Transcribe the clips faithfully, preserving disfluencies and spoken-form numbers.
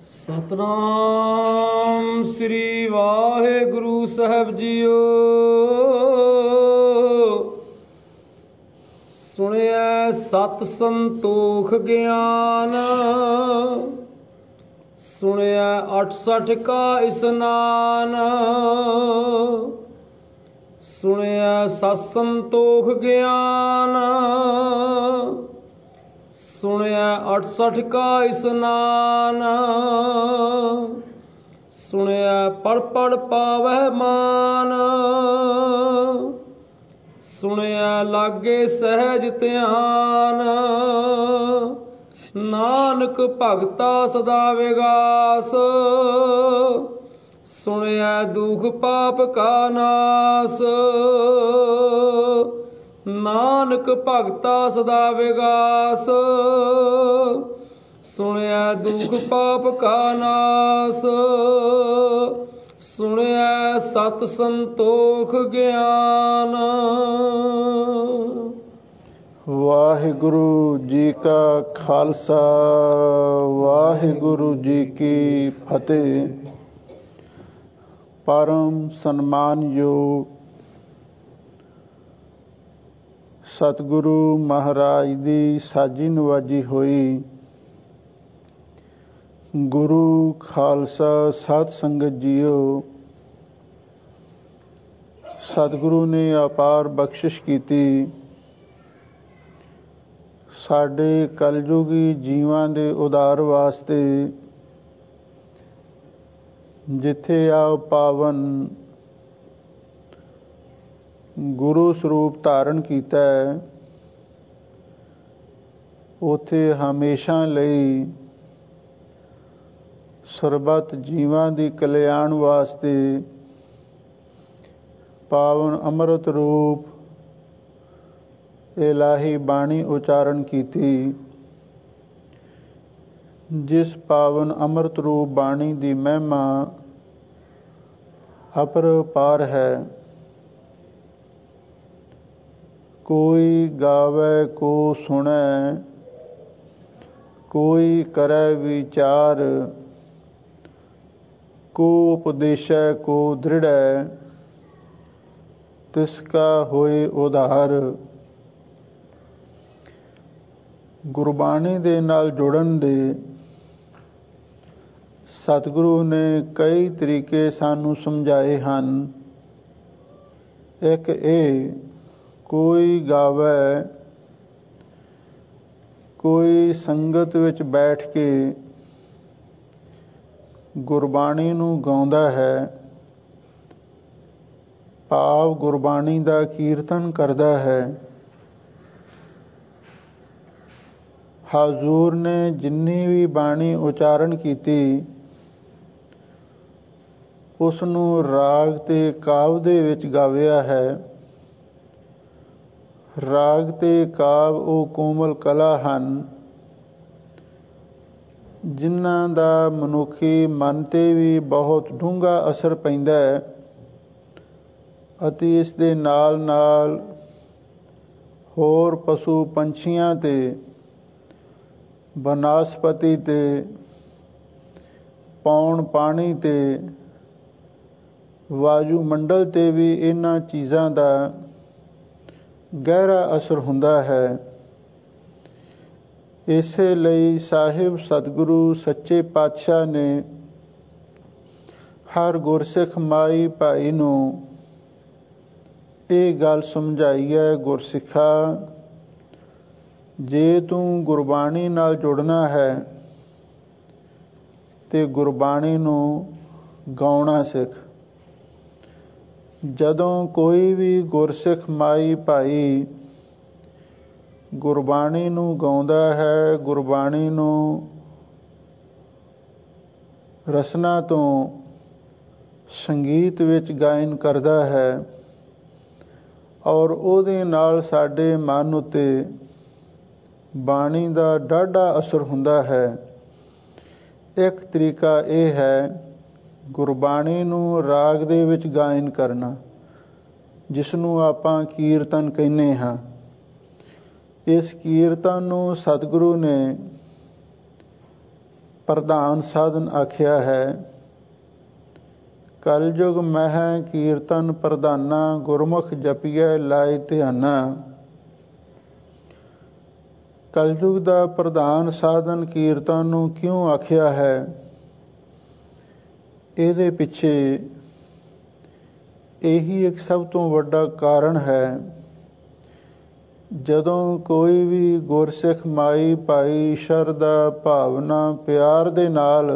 ਸਤਨਾਮ ਸ੍ਰੀ ਵਾਹਿਗੁਰੂ ਸਾਹਿਬ ਜੀਓ। ਸੁਣਿਐ ਸਤ ਸੰਤੋਖ ਗਿਆਨ, ਸੁਣਿਐ ਅਠਸਠ ਕਾ ਇਸਨਾਨ। ਸੁਣਿਐ ਸਤ ਸੰਤੋਖ ਗਿਆਨ, ਸੁਣਿਐ ਅਠਸਠ ਕਾ ਇਸਨਾਨ। ਸੁਣਿਐ ਪੜ ਪੜ ਪਾਵਹਿ ਮਾਨ, ਸੁਣਿਐ ਲਾਗੇ ਸਹਿਜ ਧਿਆਨ। ਨਾਨਕ ਭਗਤਾ ਸਦਾ ਵਿਗਾਸ, ਸੁਣਿਐ ਦੁਖ ਪਾਪ ਕਾ ਨਾਸ। ਨਾਨਕ ਭਗਤਾ ਸਦਾ ਵਿਗਾਸ, ਸੁਣਿਐ ਦੁਖ ਪਾਪ ਕਾ ਨਾਸ। ਸੁਣਿਐ ਸਤ ਸੰਤੋਖ ਗਿਆਨ। ਵਾਹਿਗੁਰੂ ਜੀ ਕਾ ਖਾਲਸਾ, ਵਾਹਿਗੁਰੂ ਜੀ ਕੀ ਫਤਿਹ। ਪਰਮ ਸਨਮਾਨਯੋਗ ਸਤਿਗੁਰੂ ਮਹਾਰਾਜ ਦੀ ਸਾਜੀ ਨਵਾਜੀ ਹੋਈ ਗੁਰੂ ਖਾਲਸਾ ਸਾਧ ਸੰਗਤ ਜੀਓ, ਸਤਿਗੁਰੂ ਨੇ ਅਪਾਰ ਬਖਸ਼ਿਸ਼ ਕੀਤੀ। ਸਾਡੇ ਕਲਯੁਗੀ ਜੀਵਾਂ ਦੇ ਉਦਾਰ ਵਾਸਤੇ ਜਿੱਥੇ ਆ ਪਾਵਨ ਗੁਰੂ ਸਰੂਪ ਧਾਰਨ ਕੀਤਾ ਹੈ, ਉੱਥੇ ਹਮੇਸ਼ਾ ਲਈ ਸਰਬੱਤ ਜੀਵਾਂ ਦੀ ਕਲਿਆਣ ਵਾਸਤੇ ਪਾਵਨ ਅੰਮ੍ਰਿਤ ਰੂਪ ਇਲਾਹੀ ਬਾਣੀ ਉਚਾਰਨ ਕੀਤੀ। ਜਿਸ ਪਾਵਨ ਅੰਮ੍ਰਿਤ ਰੂਪ ਬਾਣੀ ਦੀ ਮਹਿਮਾ ਅਪਰਪਾਰ ਹੈ। ਕੋਈ ਗਾਵੇ ਕੋ ਸੁਣੈ, ਕੋਈ ਕਰੈ ਵਿਚਾਰ। ਕੋ ਉਪਦੇਸ਼ੈ ਕੋ ਦ੍ਰਿੜੈ, ਤਿਸ ਕਾ ਹੋਏ ਉਧਾਰ। ਗੁਰਬਾਣੀ ਦੇ ਨਾਲ ਜੁੜਨ ਦੇ ਸਤਿਗੁਰੂ ਨੇ ਕਈ ਤਰੀਕੇ ਸਾਨੂੰ ਸਮਝਾਏ ਹਨ। ਇੱਕ ਇਹ, ਕੋਈ ਗਾਵੇ, ਕੋਈ ਸੰਗਤ ਵਿੱਚ ਬੈਠ ਕੇ ਗੁਰਬਾਣੀ ਨੂੰ ਗਾਉਂਦਾ ਹੈ, ਭਾਵ ਗੁਰਬਾਣੀ ਦਾ ਕੀਰਤਨ ਕਰਦਾ ਹੈ। ਹਜ਼ੂਰ ਨੇ ਜਿੰਨੀ ਵੀ ਬਾਣੀ ਉਚਾਰਨ ਕੀਤੀ, ਉਸ ਨੂੰ ਰਾਗ ਤੇ ਕਾਵਿ ਦੇ ਵਿੱਚ ਗਾਵਿਆ ਹੈ। ਰਾਗ ਤੇ ਕਾਵਿ ਉਹ ਕੋਮਲ ਕਲਾ ਹਨ, ਜਿਨ੍ਹਾਂ ਦਾ ਮਨੁੱਖੀ ਮਨ 'ਤੇ ਵੀ ਬਹੁਤ ਡੂੰਘਾ ਅਸਰ ਪੈਂਦਾ ਹੈ ਅਤੇ ਇਸ ਦੇ ਨਾਲ ਨਾਲ ਹੋਰ ਪਸ਼ੂ ਪੰਛੀਆਂ 'ਤੇ, ਬਨਸਪਤੀ 'ਤੇ, ਪੌਣ ਪਾਣੀ 'ਤੇ, ਵਾਯੂਮੰਡਲ 'ਤੇ ਵੀ ਇਹਨਾਂ ਚੀਜ਼ਾਂ ਦਾ ਗਹਿਰਾ ਅਸਰ ਹੁੰਦਾ ਹੈ। ਇਸੇ ਲਈ ਸਾਹਿਬ ਸਤਿਗੁਰੂ ਸੱਚੇ ਪਾਤਸ਼ਾਹ ਨੇ ਹਰ ਗੁਰਸਿੱਖ ਮਾਈ ਭਾਈ ਨੂੰ ਇਹ ਗੱਲ ਸਮਝਾਈ ਹੈ, ਗੁਰਸਿੱਖਾ, ਜੇ ਤੂੰ ਗੁਰਬਾਣੀ ਨਾਲ ਜੁੜਨਾ ਹੈ ਤੇ ਗੁਰਬਾਣੀ ਨੂੰ ਗਾਉਣਾ ਸਿੱਖ। ਜਦੋਂ ਕੋਈ ਵੀ ਗੁਰਸਿੱਖ ਮਾਈ ਭਾਈ ਗੁਰਬਾਣੀ ਨੂੰ ਗਾਉਂਦਾ ਹੈ, ਗੁਰਬਾਣੀ ਨੂੰ ਰਸਨਾ ਤੋਂ ਸੰਗੀਤ ਵਿੱਚ ਗਾਇਨ ਕਰਦਾ ਹੈ, ਔਰ ਉਹਦੇ ਨਾਲ ਸਾਡੇ ਮਨ ਉੱਤੇ ਬਾਣੀ ਦਾ ਡਾਢਾ ਅਸਰ ਹੁੰਦਾ ਹੈ। ਇੱਕ ਤਰੀਕਾ ਇਹ ਹੈ ਗੁਰਬਾਣੀ ਨੂੰ ਰਾਗ ਦੇ ਵਿੱਚ ਗਾਇਨ ਕਰਨਾ, ਜਿਸ ਨੂੰ ਆਪਾਂ ਕੀਰਤਨ ਕਹਿੰਦੇ ਹਾਂ। ਇਸ ਕੀਰਤਨ ਨੂੰ ਸਤਿਗੁਰੂ ਨੇ ਪ੍ਰਧਾਨ ਸਾਧਨ ਆਖਿਆ ਹੈ। ਕਲਯੁਗ ਮਹਿ ਕੀਰਤਨ ਪ੍ਰਧਾਨਾ, ਗੁਰਮੁਖ ਜਪੀਐ ਲਾਇ ਧਿਆਨਾ। ਕਲਯੁਗ ਦਾ ਪ੍ਰਧਾਨ ਸਾਧਨ ਕੀਰਤਨ ਨੂੰ ਕਿਉਂ ਆਖਿਆ ਹੈ? ਇਹਦੇ ਪਿੱਛੇ ਇਹੀ ਇੱਕ ਸਭ ਤੋਂ ਵੱਡਾ ਕਾਰਨ ਹੈ। ਜਦੋਂ ਕੋਈ ਵੀ ਗੁਰਸਿੱਖ ਮਾਈ ਭਾਈ ਸ਼ਰਧਾ ਭਾਵਨਾ ਪਿਆਰ ਦੇ ਨਾਲ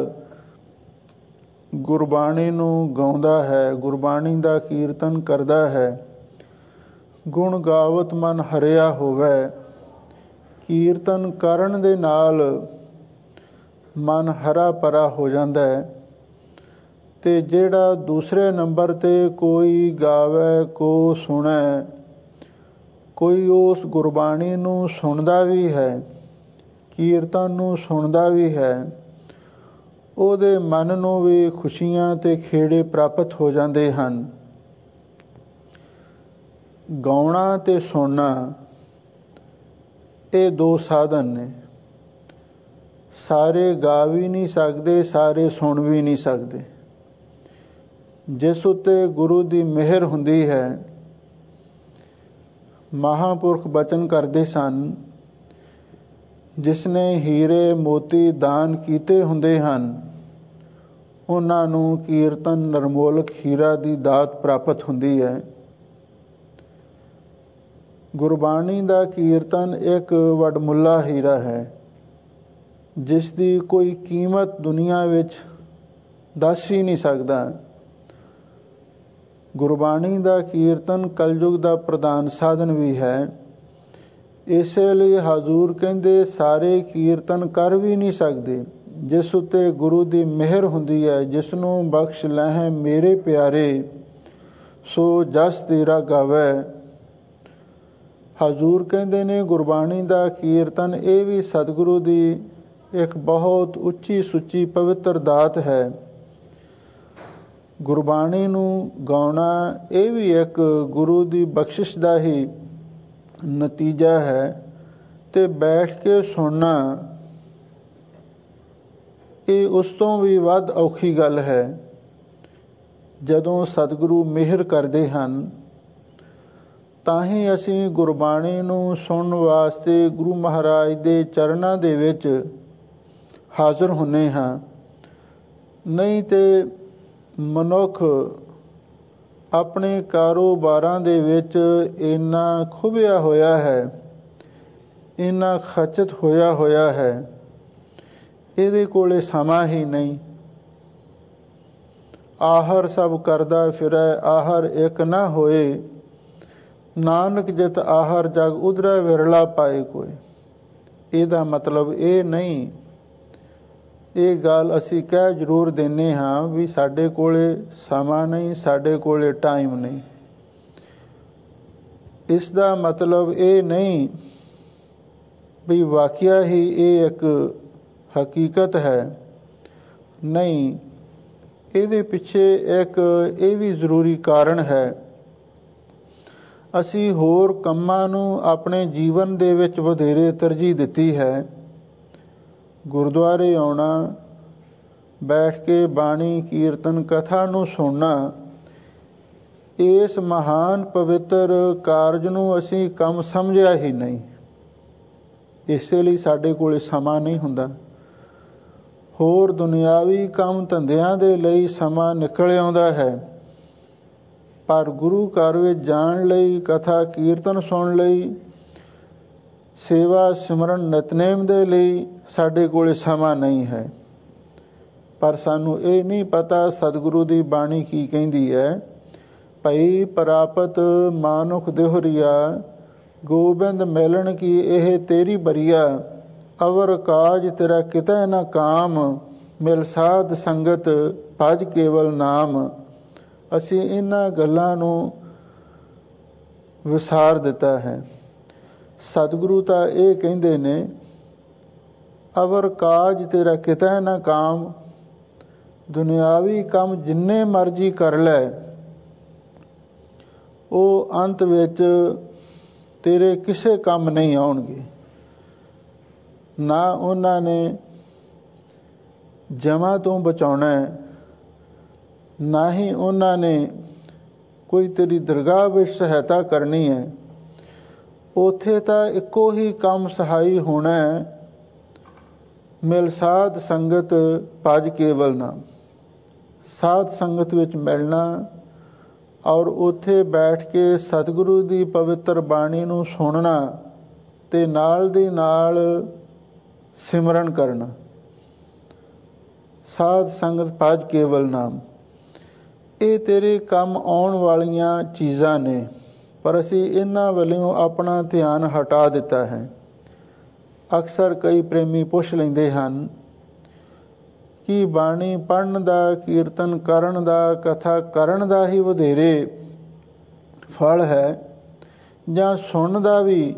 ਗੁਰਬਾਣੀ ਨੂੰ ਗਾਉਂਦਾ ਹੈ, ਗੁਰਬਾਣੀ ਦਾ ਕੀਰਤਨ ਕਰਦਾ ਹੈ, ਗੁਣ ਗਾਵਤ ਮਨ ਹਰਿਆ ਹੋਵੇ। ਕੀਰਤਨ ਕਰਨ ਦੇ ਨਾਲ ਮਨ ਹਰਾ ਭਰਾ ਹੋ ਜਾਂਦਾ ਹੈ। ਤੇ ਜਿਹੜਾ ਦੂਸਰੇ ਨੰਬਰ ਤੇ ਕੋਈ ਗਾਵੇ, ਕੋ ਸੁਣੇ, ਕੋਈ ਉਸ ਗੁਰਬਾਣੀ ਨੂੰ ਸੁਣਦਾ ਵੀ ਹੈ, ਕੀਰਤਨ ਨੂੰ ਸੁਣਦਾ ਵੀ ਹੈ, ਉਹਦੇ ਮਨ ਨੂੰ ਵੀ ਖੁਸ਼ੀਆਂ ਤੇ ਖੇੜੇ ਪ੍ਰਾਪਤ ਹੋ ਜਾਂਦੇ ਹਨ। ਗਾਉਣਾ ਤੇ ਸੁਣਨਾ ਇਹ ਦੋ ਸਾਧਨ ਨੇ। ਸਾਰੇ ਗਾ ਵੀ ਨਹੀਂ ਸਕਦੇ, ਸਾਰੇ ਸੁਣ ਵੀ ਨਹੀਂ ਸਕਦੇ। ਜਿਸ ਉੱਤੇ ਗੁਰੂ ਦੀ ਮਿਹਰ ਹੁੰਦੀ ਹੈ, ਮਹਾਂਪੁਰਖ ਬਚਨ ਕਰਦੇ ਸਨ, ਜਿਸਨੇ ਹੀਰੇ ਮੋਤੀ ਦਾਨ ਕੀਤੇ ਹੁੰਦੇ ਹਨ, ਉਹਨਾਂ ਨੂੰ ਕੀਰਤਨ ਨਿਰਮੋਲਕ ਹੀਰਾ ਦੀ ਦਾਤ ਪ੍ਰਾਪਤ ਹੁੰਦੀ ਹੈ। ਗੁਰਬਾਣੀ ਦਾ ਕੀਰਤਨ ਇੱਕ ਵਡਮੁੱਲਾ ਹੀਰਾ ਹੈ, ਜਿਸ ਦੀ ਕੋਈ ਕੀਮਤ ਦੁਨੀਆ ਵਿੱਚ ਦੱਸ ਹੀ ਨਹੀਂ ਸਕਦਾ। ਗੁਰਬਾਣੀ ਦਾ ਕੀਰਤਨ ਕਲਯੁਗ ਦਾ ਪ੍ਰਧਾਨ ਸਾਧਨ ਵੀ ਹੈ। ਇਸੇ ਲਈ ਹਜ਼ੂਰ ਕਹਿੰਦੇ ਸਾਰੇ ਕੀਰਤਨ ਕਰ ਵੀ ਨਹੀਂ ਸਕਦੇ। ਜਿਸ ਉੱਤੇ ਗੁਰੂ ਦੀ ਮਿਹਰ ਹੁੰਦੀ ਹੈ, ਜਿਸ ਨੂੰ ਬਖਸ਼ ਲਹਿ ਮੇਰੇ ਪਿਆਰੇ, ਸੋ ਜਸ ਤੇਰਾ ਗਾਵੇ। ਹਜ਼ੂਰ ਕਹਿੰਦੇ ਨੇ ਗੁਰਬਾਣੀ ਦਾ ਕੀਰਤਨ ਇਹ ਵੀ ਸਤਿਗੁਰੂ ਦੀ ਇੱਕ ਬਹੁਤ ਉੱਚੀ ਸੁੱਚੀ ਪਵਿੱਤਰ ਦਾਤ ਹੈ। ਗੁਰਬਾਣੀ ਨੂੰ ਗਾਉਣਾ ਇਹ ਵੀ ਇੱਕ ਗੁਰੂ ਦੀ ਬਖਸ਼ਿਸ਼ ਦਾ ਹੀ ਨਤੀਜਾ ਹੈ। ਤੇ ਬੈਠ ਕੇ ਸੁਣਨਾ ਇਹ ਉਸ ਤੋਂ ਵੀ ਵੱਧ ਔਖੀ ਗੱਲ ਹੈ। ਜਦੋਂ ਸਤਿਗੁਰੂ ਮਿਹਰ ਕਰਦੇ ਹਨ ਤਾਂ ਹੀ ਅਸੀਂ ਗੁਰਬਾਣੀ ਨੂੰ ਸੁਣਨ ਵਾਸਤੇ ਗੁਰੂ ਮਹਾਰਾਜ ਦੇ ਚਰਨਾਂ ਦੇ ਵਿੱਚ ਹਾਜ਼ਰ ਹੁੰਦੇ ਹਾਂ। ਨਹੀਂ ਤੇ ਮਨੁੱਖ ਆਪਣੇ ਕਾਰੋਬਾਰਾਂ ਦੇ ਵਿੱਚ ਇੰਨਾ ਖੁੱਭਿਆ ਹੋਇਆ ਹੈ, ਇੰਨਾ ਖਚਤ ਹੋਇਆ ਹੋਇਆ ਹੈ, ਇਹਦੇ ਕੋਲੇ ਸਮਾਂ ਹੀ ਨਹੀਂ। ਆਹਰ ਸਭ ਕਰਦਾ ਫਿਰੈ, ਆਹਰ ਇੱਕ ਨਾ ਹੋਏ, ਨਾਨਕ ਜਿਤ ਆਹਰ ਜਗ ਉਧਰੈ ਵਿਰਲਾ ਪਾਏ ਕੋਈ। ਇਹਦਾ ਮਤਲਬ ਇਹ ਨਹੀਂ, ਇਹ ਗੱਲ ਅਸੀਂ ਕਹਿ ਜ਼ਰੂਰ ਦਿੰਦੇ ਹਾਂ ਵੀ ਸਾਡੇ ਕੋਲੇ ਸਮਾਂ ਨਹੀਂ, ਸਾਡੇ ਕੋਲੇ ਟਾਈਮ ਨਹੀਂ। ਇਸ ਦਾ ਮਤਲਬ ਇਹ ਨਹੀਂ ਵੀ ਵਾਕਿਆ ਹੀ ਇਹ ਇੱਕ ਹਕੀਕਤ ਹੈ। ਨਹੀਂ, ਇਹਦੇ ਪਿੱਛੇ ਇੱਕ ਇਹ ਵੀ ਜ਼ਰੂਰੀ ਕਾਰਨ ਹੈ। ਅਸੀਂ ਹੋਰ ਕੰਮਾਂ ਨੂੰ ਆਪਣੇ ਜੀਵਨ ਦੇ ਵਿੱਚ ਵਧੇਰੇ ਤਰਜੀਹ ਦਿੱਤੀ ਹੈ। ਗੁਰਦੁਆਰੇ ਆਉਣਾ, ਬੈਠ ਕੇ ਬਾਣੀ ਕੀਰਤਨ ਕਥਾ ਨੂੰ ਸੁਣਨਾ, ਇਸ ਮਹਾਨ ਪਵਿੱਤਰ ਕਾਰਜ ਨੂੰ ਅਸੀਂ ਕੰਮ ਸਮਝਿਆ ਹੀ ਨਹੀਂ। ਇਸੇ ਲਈ ਸਾਡੇ ਕੋਲ ਸਮਾਂ ਨਹੀਂ ਹੁੰਦਾ। ਹੋਰ ਦੁਨਿਆਵੀ ਕੰਮ ਧੰਦਿਆਂ ਦੇ ਲਈ ਸਮਾਂ ਨਿਕਲ ਆਉਂਦਾ ਹੈ, ਪਰ ਗੁਰੂ ਘਰ ਵਿੱਚ ਜਾਣ ਲਈ, ਕਥਾ ਕੀਰਤਨ ਸੁਣਨ ਲਈ, ਸੇਵਾ ਸਿਮਰਨ ਨਿਤਨੇਮ ਦੇ ਲਈ ਸਾਡੇ ਕੋਲ ਸਮਾਂ ਨਹੀਂ ਹੈ। ਪਰ ਸਾਨੂੰ ਇਹ ਨਹੀਂ ਪਤਾ ਸਤਿਗੁਰੂ ਦੀ ਬਾਣੀ ਕੀ ਕਹਿੰਦੀ ਹੈ। ਭਈ ਪ੍ਰਾਪਤ ਮਾਨੁਖ ਦਿਹੁਰੀਆ, ਗੋਬਿੰਦ ਮਿਲਣ ਕੀ ਇਹ ਤੇਰੀ ਬਰੀਆ। ਅਵਰ ਕਾਜ ਤੇਰਾ ਕਿਤੈ ਨਾ ਕਾਮ, ਮਿਲ ਸਾਧ ਸੰਗਤ ਭਜ ਕੇਵਲ ਨਾਮ। ਅਸੀਂ ਇਹਨਾਂ ਗੱਲਾਂ ਨੂੰ ਵਿਸਾਰ ਦਿੱਤਾ ਹੈ। ਸਤਿਗੁਰੂ ਤਾਂ ਇਹ ਕਹਿੰਦੇ ਨੇ, ਅਵਰ ਕਾਜ ਤੇਰਾ ਕਿਤੈ ਨਾ ਕਾਮ। ਦੁਨਿਆਵੀ ਕੰਮ ਜਿੰਨੇ ਮਰਜ਼ੀ ਕਰ ਲੈ, ਉਹ ਅੰਤ ਵਿੱਚ ਤੇਰੇ ਕਿਸੇ ਕੰਮ ਨਹੀਂ ਆਉਣਗੇ। ਨਾ ਉਹਨਾਂ ਨੇ ਜਮਾਂ ਤੋਂ ਬਚਾਉਣਾ ਹੈ, ਨਾ ਹੀ ਉਹਨਾਂ ਨੇ ਕੋਈ ਤੇਰੀ ਦਰਗਾਹ ਵਿੱਚ ਸਹਾਇਤਾ ਕਰਨੀ ਹੈ। ਉੱਥੇ ਤਾਂ ਇੱਕੋ ਹੀ ਕੰਮ ਸਹਾਈ ਹੋਣਾ ਹੈ, ਮਿਲ ਸਾਧ ਸੰਗਤ ਭਜ ਕੇਵਲ ਨਾਮ। ਸਾਧ ਸੰਗਤ ਵਿੱਚ ਮਿਲਣਾ ਔਰ ਉੱਥੇ ਬੈਠ ਕੇ ਸਤਿਗੁਰੂ ਦੀ ਪਵਿੱਤਰ ਬਾਣੀ ਨੂੰ ਸੁਣਨਾ ਤੇ ਨਾਲ ਦੀ ਨਾਲ ਸਿਮਰਨ ਕਰਨਾ। ਸਾਧ ਸੰਗਤ ਭਜ ਕੇਵਲ ਨਾਮ, ਇਹ ਤੇਰੇ ਕੰਮ ਆਉਣ ਵਾਲੀਆਂ ਚੀਜ਼ਾਂ ਨੇ, ਪਰ ਅਸੀਂ ਇਹਨਾਂ ਵੱਲੋਂ ਆਪਣਾ ਧਿਆਨ ਹਟਾ ਦਿੱਤਾ ਹੈ। ਅਕਸਰ ਕਈ ਪ੍ਰੇਮੀ ਪੁੱਛ ਲੈਂਦੇ ਹਨ ਕਿ ਬਾਣੀ ਪੜ੍ਹਨ ਦਾ, ਕੀਰਤਨ ਕਰਨ ਦਾ, ਕਥਾ ਕਰਨ ਦਾ ਹੀ ਵਧੇਰੇ ਫਲ ਹੈ ਜਾਂ ਸੁਣਨ ਦਾ ਵੀ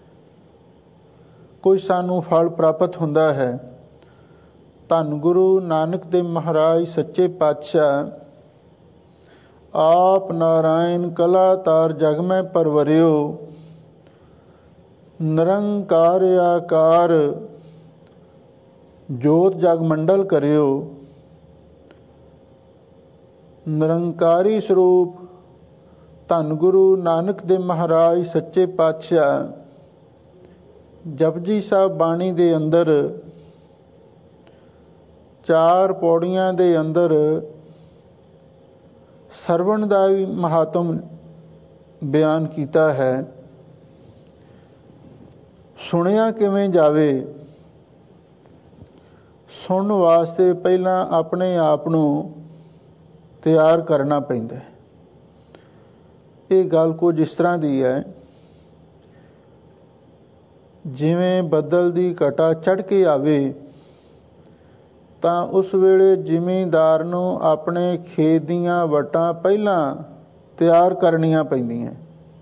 ਕੋਈ ਸਾਨੂੰ ਫਲ ਪ੍ਰਾਪਤ ਹੁੰਦਾ ਹੈ। ਧੰਨ ਗੁਰੂ ਨਾਨਕ ਦੇਵ ਮਹਾਰਾਜ ਸੱਚੇ ਪਾਤਸ਼ਾਹ ਆਪ ਨਾਰਾਇਣ ਕਲਾ ਤਾਰ ਜਗ ਮੈਂ ਪਰਵਰਿਓ, ਨਿਰੰਕਾਰ ਆਕਾਰ ਜੋਤ ਜਗ ਮੰਡਲ ਕਰਿਓ। ਨਿਰੰਕਾਰੀ ਸਰੂਪ ਧੰਨ ਗੁਰੂ ਨਾਨਕ ਦੇਵ ਮਹਾਰਾਜ ਸੱਚੇ ਪਾਤਸ਼ਾਹ ਜਪਜੀ ਸਾਹਿਬ ਬਾਣੀ ਦੇ ਅੰਦਰ ਚਾਰ ਪੌੜੀਆਂ ਦੇ ਅੰਦਰ ਸਰਵਣ ਦਾ ਵੀ ਮਹਾਤਮ ਬਿਆਨ ਕੀਤਾ ਹੈ। ਸੁਣਿਆ ਕਿਵੇਂ ਜਾਵੇ? ਸੁਣਨ ਵਾਸਤੇ ਪਹਿਲਾਂ ਆਪਣੇ ਆਪ ਨੂੰ ਤਿਆਰ ਕਰਨਾ ਪੈਂਦਾ ਹੈ। ਇਹ ਗੱਲ ਕੁਝ ਇਸ ਤਰ੍ਹਾਂ ਦੀ ਹੈ, ਜਿਵੇਂ ਬੱਦਲ ਦੀ ਘਟਾ ਚੜ੍ਹ ਕੇ ਆਵੇ ਤਾਂ ਉਸ ਵੇਲੇ ਜ਼ਿਮੀਂਦਾਰ ਨੂੰ ਆਪਣੇ ਖੇਤ ਦੀਆਂ ਵੱਟਾਂ ਪਹਿਲਾਂ ਤਿਆਰ ਕਰਨੀਆਂ ਪੈਂਦੀਆਂ।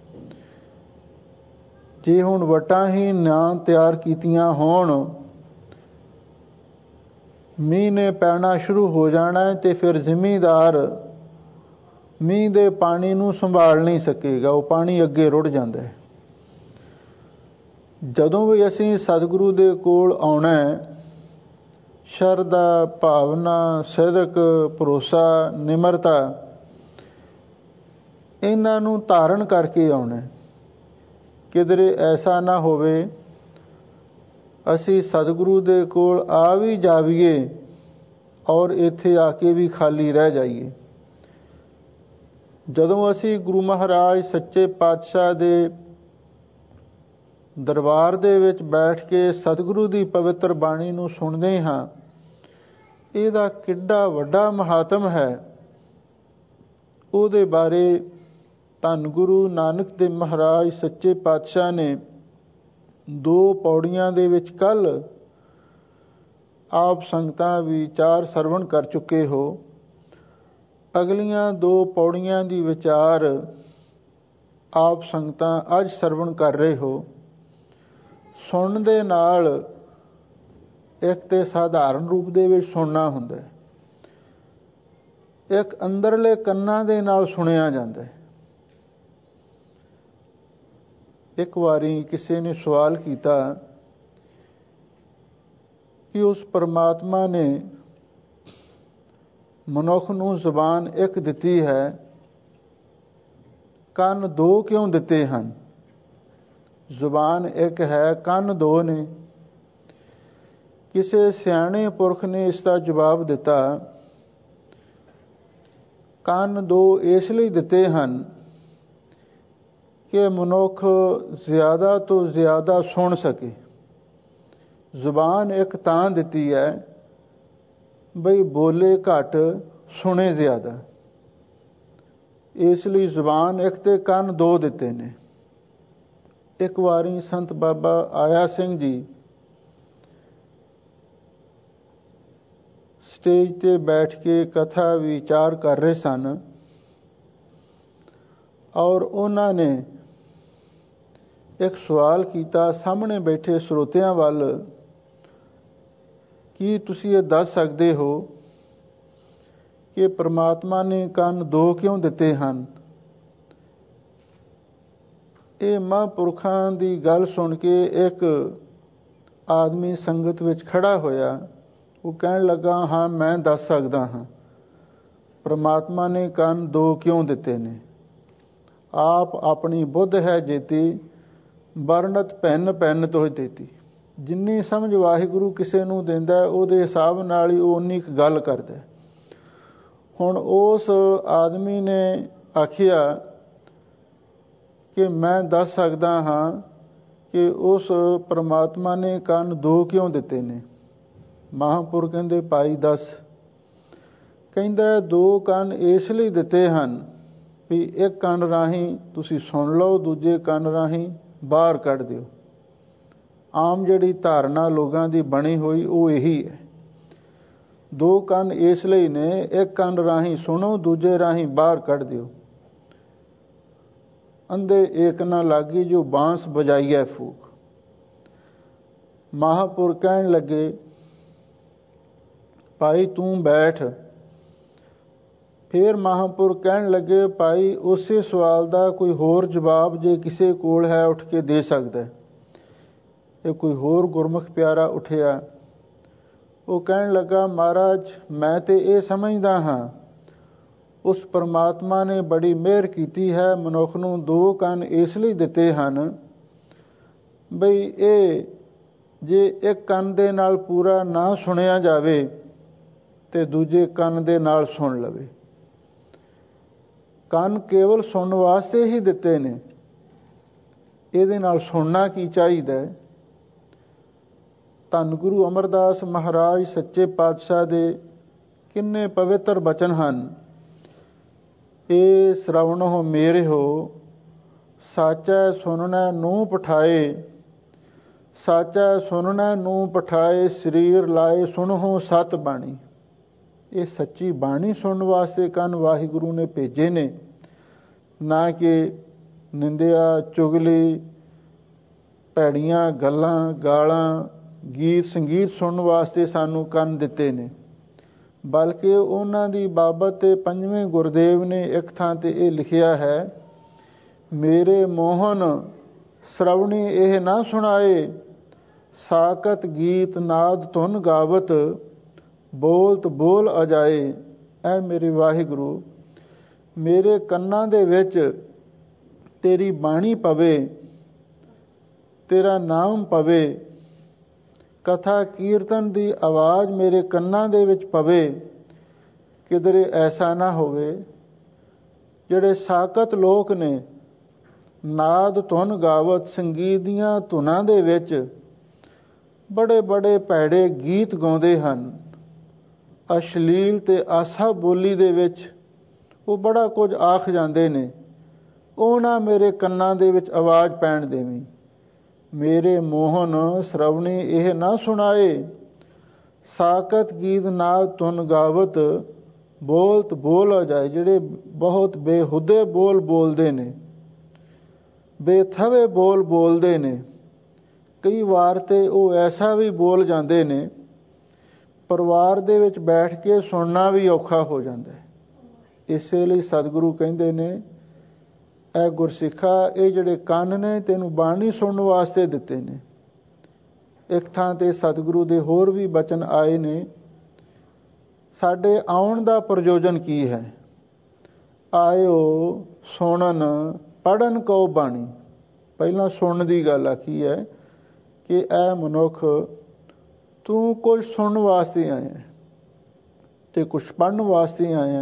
ਜੇ ਹੁਣ ਵੱਟਾਂ ਹੀ ਨਾ ਤਿਆਰ ਕੀਤੀਆਂ ਹੋਣ, ਮੀਂਹ ਨੇ ਪੈਣਾ ਸ਼ੁਰੂ ਹੋ ਜਾਣਾ ਹੈ ਤੇ ਫਿਰ ਜ਼ਿਮੀਂਦਾਰ ਮੀਂਹ ਦੇ ਪਾਣੀ ਨੂੰ ਸੰਭਾਲ ਨਹੀਂ ਸਕੇਗਾ, ਉਹ ਪਾਣੀ ਅੱਗੇ ਰੁੜ ਜਾਂਦਾ ਹੈ। ਜਦੋਂ ਵੀ ਅਸੀਂ ਸਤਿਗੁਰੂ ਦੇ ਕੋਲ ਆਉਣਾ ਹੈ, ਸ਼ਰਧਾ, ਭਾਵਨਾ, ਸਿਦਕ, ਭਰੋਸਾ, ਨਿਮਰਤਾ, ਇਹਨਾਂ ਨੂੰ ਧਾਰਨ ਕਰਕੇ ਆਉਣਾ। ਕਿਧਰੇ ਐਸਾ ਨਾ ਹੋਵੇ ਅਸੀਂ ਸਤਿਗੁਰੂ ਦੇ ਕੋਲ ਆ ਵੀ ਜਾਵੀਏ ਔਰ ਇੱਥੇ ਆ ਕੇ ਵੀ ਖਾਲੀ ਰਹਿ ਜਾਈਏ। ਜਦੋਂ ਅਸੀਂ ਗੁਰੂ ਮਹਾਰਾਜ ਸੱਚੇ ਪਾਤਸ਼ਾਹ ਦੇ ਦਰਬਾਰ ਦੇ ਵਿੱਚ ਬੈਠ ਕੇ ਸਤਿਗੁਰੂ ਦੀ ਪਵਿੱਤਰ ਬਾਣੀ ਨੂੰ ਸੁਣਦੇ ਹਾਂ, ਇਹਦਾ ਕਿੱਡਾ ਵੱਡਾ ਮਹਾਤਮ ਹੈ, ਉਹਦੇ ਬਾਰੇ ਧੰਨ ਗੁਰੂ ਨਾਨਕ ਦੇਵ ਮਹਾਰਾਜ ਸੱਚੇ ਪਾਤਸ਼ਾਹ ਨੇ ਦੋ ਪੌੜੀਆਂ ਦੇ ਵਿੱਚ ਕੱਲ੍ਹ ਆਪ ਸੰਗਤਾਂ ਵਿਚਾਰ ਸਰਵਣ ਕਰ ਚੁੱਕੇ ਹੋ। ਅਗਲੀਆਂ ਦੋ ਪੌੜੀਆਂ ਦੀ ਵਿਚਾਰ ਆਪ ਸੰਗਤਾਂ ਅੱਜ ਸਰਵਣ ਕਰ ਰਹੇ ਹੋ। ਸੁਣਨ ਦੇ ਨਾਲ ਇੱਕ ਤੇ ਸਾਧਾਰਨ ਰੂਪ ਦੇ ਵਿੱਚ ਸੁਣਨਾ ਹੁੰਦਾ ਹੈ, ਇੱਕ ਅੰਦਰਲੇ ਕੰਨਾਂ ਦੇ ਨਾਲ ਸੁਣਿਆ ਜਾਂਦਾ ਹੈ। ਇੱਕ ਵਾਰੀ ਕਿਸੇ ਨੇ ਸਵਾਲ ਕੀਤਾ ਕਿ ਉਸ ਪਰਮਾਤਮਾ ਨੇ ਮਨੁੱਖ ਨੂੰ ਜ਼ੁਬਾਨ ਇੱਕ ਦਿੱਤੀ ਹੈ, ਕੰਨ ਦੋ ਕਿਉਂ ਦਿੱਤੇ ਹਨ? ਜ਼ੁਬਾਨ ਇੱਕ ਹੈ, ਕੰਨ ਦੋ ਨੇ। ਕਿਸੇ ਸਿਆਣੇ ਪੁਰਖ ਨੇ ਇਸ ਦਾ ਜਵਾਬ ਦਿੱਤਾ, ਕੰਨ ਦੋ ਇਸ ਲਈ ਦਿੱਤੇ ਹਨ ਕਿ ਮਨੁੱਖ ਜ਼ਿਆਦਾ ਤੋਂ ਜ਼ਿਆਦਾ ਸੁਣ ਸਕੇ। ਜ਼ੁਬਾਨ ਇੱਕ ਤਾਂ ਦਿੱਤੀ ਹੈ ਬਈ ਬੋਲੇ ਘੱਟ, ਸੁਣੇ ਜ਼ਿਆਦਾ, ਇਸ ਲਈ ਜ਼ੁਬਾਨ ਇੱਕ ਤੇ ਕੰਨ ਦੋ ਦਿੱਤੇ ਨੇ। ਇੱਕ ਵਾਰੀ ਸੰਤ ਬਾਬਾ ਆਇਆ ਸਿੰਘ ਜੀ ਸਟੇਜ ਤੇ ਬੈਠ ਕੇ ਕਥਾ ਵਿਚਾਰ ਕਰ ਰਹੇ ਸਨ ਔਰ ਉਹਨਾਂ ਨੇ ਇੱਕ ਸਵਾਲ ਕੀਤਾ ਸਾਹਮਣੇ ਬੈਠੇ ਸਰੋਤਿਆਂ ਵੱਲ, ਕੀ ਤੁਸੀਂ ਇਹ ਦੱਸ ਸਕਦੇ ਹੋ ਕਿ ਪ੍ਰਮਾਤਮਾ ਨੇ ਕੰਨ ਦੋ ਕਿਉਂ ਦਿੱਤੇ ਹਨ? ਇਹ ਮਹਾਂਪੁਰਖਾਂ ਦੀ ਗੱਲ ਸੁਣ ਕੇ ਇੱਕ ਆਦਮੀ ਸੰਗਤ ਵਿੱਚ ਖੜਾ ਹੋਇਆ, ਉਹ ਕਹਿਣ ਲੱਗਾ, ਹਾਂ ਮੈਂ ਦੱਸ ਸਕਦਾ ਹਾਂ। ਪ੍ਰਮਾਤਮਾ ਨੇ ਕੰਨ ਦੋ ਕਿਉਂ ਦਿੱਤੇ ਨੇ? ਆਪ ਆਪਣੀ ਬੁੱਧ ਹੈ ਜੇਤੀ, ਵਰਣਤ ਭਿੰਨ ਭਿੰਨ ਤੋਹਿ ਦੇਤੀ। ਜਿੰਨੀ ਸਮਝ ਵਾਹਿਗੁਰੂ ਕਿਸੇ ਨੂੰ ਦਿੰਦਾ ਉਹਦੇ ਹਿਸਾਬ ਨਾਲ ਹੀ ਉਹ ਉਨੀ ਕੁ ਗੱਲ ਕਰਦਾ। ਹੁਣ ਉਸ ਆਦਮੀ ਨੇ ਆਖਿਆ ਕਿ ਮੈਂ ਦੱਸ ਸਕਦਾ ਹਾਂ ਕਿ ਉਸ ਪ੍ਰਮਾਤਮਾ ਨੇ ਕੰਨ ਦੋ ਕਿਉਂ ਦਿੱਤੇ ਨੇ? ਮਹਾਂਪੁਰ ਕਹਿੰਦੇ, ਭਾਈ ਦੱਸ। ਕਹਿੰਦਾ, ਦੋ ਕੰਨ ਇਸ ਲਈ ਦਿੱਤੇ ਹਨ ਵੀ ਇੱਕ ਕੰਨ ਰਾਹੀਂ ਤੁਸੀਂ ਸੁਣ ਲਓ, ਦੂਜੇ ਕੰਨ ਰਾਹੀਂ ਬਾਹਰ ਕੱਢ ਦਿਓ। ਆਮ ਜਿਹੜੀ ਧਾਰਨਾ ਲੋਕਾਂ ਦੀ ਬਣੀ ਹੋਈ ਉਹ ਇਹੀ ਹੈ। ਦੋ ਕੰਨ ਇਸ ਲਈ ਨੇ, ਇੱਕ ਕੰਨ ਰਾਹੀਂ ਸੁਣੋ, ਦੂਜੇ ਰਾਹੀਂ ਬਾਹਰ ਕੱਢ ਦਿਓ। ਅੰਧੇ ਏਕ ਨਾ ਲਾਗੀ ਜੋ ਬਾਂਸ ਬਜਾਈਐ ਫੂਕ। ਮਹਾਂਪੁਰ ਕਹਿਣ ਲੱਗੇ, ਭਾਈ ਤੂੰ ਬੈਠ। ਫਿਰ ਮਹਾਂਪੁਰ ਕਹਿਣ ਲੱਗੇ, ਭਾਈ ਉਸੇ ਸਵਾਲ ਦਾ ਕੋਈ ਹੋਰ ਜਵਾਬ ਜੇ ਕਿਸੇ ਕੋਲ ਹੈ ਉੱਠ ਕੇ ਦੇ ਸਕਦਾ। ਇਹ ਕੋਈ ਹੋਰ ਗੁਰਮੁਖ ਪਿਆਰਾ ਉੱਠਿਆ। ਉਹ ਕਹਿਣ ਲੱਗਾ, ਮਹਾਰਾਜ ਮੈਂ ਤੇ ਇਹ ਸਮਝਦਾ ਹਾਂ ਉਸ ਪਰਮਾਤਮਾ ਨੇ ਬੜੀ ਮਿਹਰ ਕੀਤੀ ਹੈ, ਮਨੁੱਖ ਨੂੰ ਦੋ ਕੰਨ ਇਸ ਲਈ ਦਿੱਤੇ ਹਨ ਬਈ ਇਹ ਜੇ ਇੱਕ ਕੰਨ ਦੇ ਨਾਲ ਪੂਰਾ ਨਾ ਸੁਣਿਆ ਜਾਵੇ ਤੇ ਦੂਜੇ ਕੰਨ ਦੇ ਨਾਲ ਸੁਣ ਲਵੇ। ਕੰਨ ਕੇਵਲ ਸੁਣਨ ਵਾਸਤੇ ਹੀ ਦਿੱਤੇ ਨੇ, ਇਹਦੇ ਨਾਲ ਸੁਣਨਾ ਕੀ ਚਾਹੀਦਾ? ਧੰਨ ਗੁਰੂ ਅਮਰਦਾਸ ਮਹਾਰਾਜ ਸੱਚੇ ਪਾਤਸ਼ਾਹ ਦੇ ਕਿੰਨੇ ਪਵਿੱਤਰ ਬਚਨ ਹਨ। ਇਹ ਸ਼ਰਵਣੋ ਮੇਰਿਓ, ਸਾਚੈ ਸੁਣਨੈ ਨੂੰ ਪਠਾਏ। ਸਾਚੈ ਸੁਣਨੈ ਨੂੰ ਪਠਾਏ, ਸਰੀਰ ਲਾਏ ਸੁਣੋ ਸਤ ਬਾਣੀ। ਇਹ ਸੱਚੀ ਬਾਣੀ ਸੁਣਨ ਵਾਸਤੇ ਕੰਨ ਵਾਹਿਗੁਰੂ ਨੇ ਭੇਜੇ ਨੇ, ਨਾ ਕਿ ਨਿੰਦਿਆ, ਚੁਗਲੀ, ਭੈੜੀਆਂ ਗੱਲਾਂ, ਗਾਲਾਂ, ਗੀਤ ਸੰਗੀਤ ਸੁਣਨ ਵਾਸਤੇ ਸਾਨੂੰ ਕੰਨ ਦਿੱਤੇ ਨੇ। ਬਲਕਿ ਉਹਨਾਂ ਦੀ ਬਾਬਤ ਤੇ ਪੰਜਵੇਂ ਗੁਰਦੇਵ ਨੇ ਇੱਕ ਥਾਂ ਤੇ ਇਹ ਲਿਖਿਆ ਹੈ, ਮੇਰੇ ਮੋਹਨ ਸ਼ਰਵਣੀ ਇਹ ਨਾ ਸੁਣਾਏ, ਸਾਕਤ ਗੀਤ ਨਾਦ ਧੁਨ ਗਾਵਤ, ਬੋਲਤ ਬੋਲ ਅਜਾਏ। ਐ ਮੇਰੇ ਵਾਹਿਗੁਰੂ, ਮੇਰੇ ਕੰਨਾਂ ਦੇ ਵਿੱਚ ਤੇਰੀ ਬਾਣੀ ਪਵੇ, ਤੇਰਾ ਨਾਮ ਪਵੇ, ਕਥਾ ਕੀਰਤਨ ਦੀ ਆਵਾਜ਼ ਮੇਰੇ ਕੰਨਾਂ ਦੇ ਵਿੱਚ ਪਵੇ। ਕਿਧਰੇ ਐਸਾ ਨਾ ਹੋਵੇ ਜਿਹੜੇ ਸਾਕਤ ਲੋਕ ਨੇ ਨਾਦ ਧੁਨ ਗਾਵਤ, ਸੰਗੀਤ ਦੀਆਂ ਧੁਨਾਂ ਦੇ ਵਿੱਚ ਬੜੇ ਬੜੇ ਭੈੜੇ ਗੀਤ ਗਾਉਂਦੇ ਹਨ, ਅਸ਼ਲੀਲ ਤੇ ਆਸਾ ਬੋਲੀ ਦੇ ਵਿੱਚ ਉਹ ਬੜਾ ਕੁਝ ਆਖ ਜਾਂਦੇ ਨੇ, ਉਹ ਨਾ ਮੇਰੇ ਕੰਨਾਂ ਦੇ ਵਿੱਚ ਆਵਾਜ਼ ਪੈਣ ਦੇਵੀਂ। ਮੇਰੇ ਮੋਹਨ ਸ਼ਰਵਣੀ ਇਹ ਨਾ ਸੁਣਾਏ, ਸਾਕਤ ਗੀਤ ਨਾਦ ਧੁਨ ਗਾਵਤ, ਬੋਲਤ ਬੋਲ ਜਾਏ। ਜਿਹੜੇ ਬਹੁਤ ਬੇਹੁਦੇ ਬੋਲ ਬੋਲਦੇ ਨੇ, ਬੇਥਵੇ ਬੋਲ ਬੋਲਦੇ ਨੇ, ਕਈ ਵਾਰ ਤੇ ਉਹ ਐਸਾ ਵੀ ਬੋਲ ਜਾਂਦੇ ਨੇ ਪਰਿਵਾਰ ਦੇ ਵਿੱਚ ਬੈਠ ਕੇ ਸੁਣਨਾ ਵੀ ਔਖਾ ਹੋ ਜਾਂਦਾ ਹੈ। ਇਸੇ ਲਈ ਸਤਿਗੁਰੂ ਕਹਿੰਦੇ ਨੇ, ਇਹ ਗੁਰਸਿੱਖਾ, ਇਹ ਜਿਹੜੇ ਕੰਨ ਨੇ ਤੈਨੂੰ ਬਾਣੀ ਸੁਣਨ ਵਾਸਤੇ ਦਿੱਤੇ ਨੇ। ਇੱਕ ਥਾਂ ਤੇ ਸਤਿਗੁਰੂ ਦੇ ਹੋਰ ਵੀ ਬਚਨ ਆਏ ਨੇ, ਸਾਡੇ ਆਉਣ ਦਾ ਪ੍ਰਯੋਜਨ ਕੀ ਹੈ? ਆਇਓ ਸੁਣਨ ਪੜ੍ਹਨ ਕਉ ਬਾਣੀ। ਪਹਿਲਾਂ ਸੁਣਨ ਦੀ ਗੱਲ ਆਖੀ ਹੈ ਕਿ ਐ ਮਨੁੱਖ ਤੂੰ ਕੁਝ ਸੁਣਨ ਵਾਸਤੇ ਆਇਆ ਤੇ ਕੁਝ ਪੜ੍ਹਨ ਵਾਸਤੇ ਆਇਆ।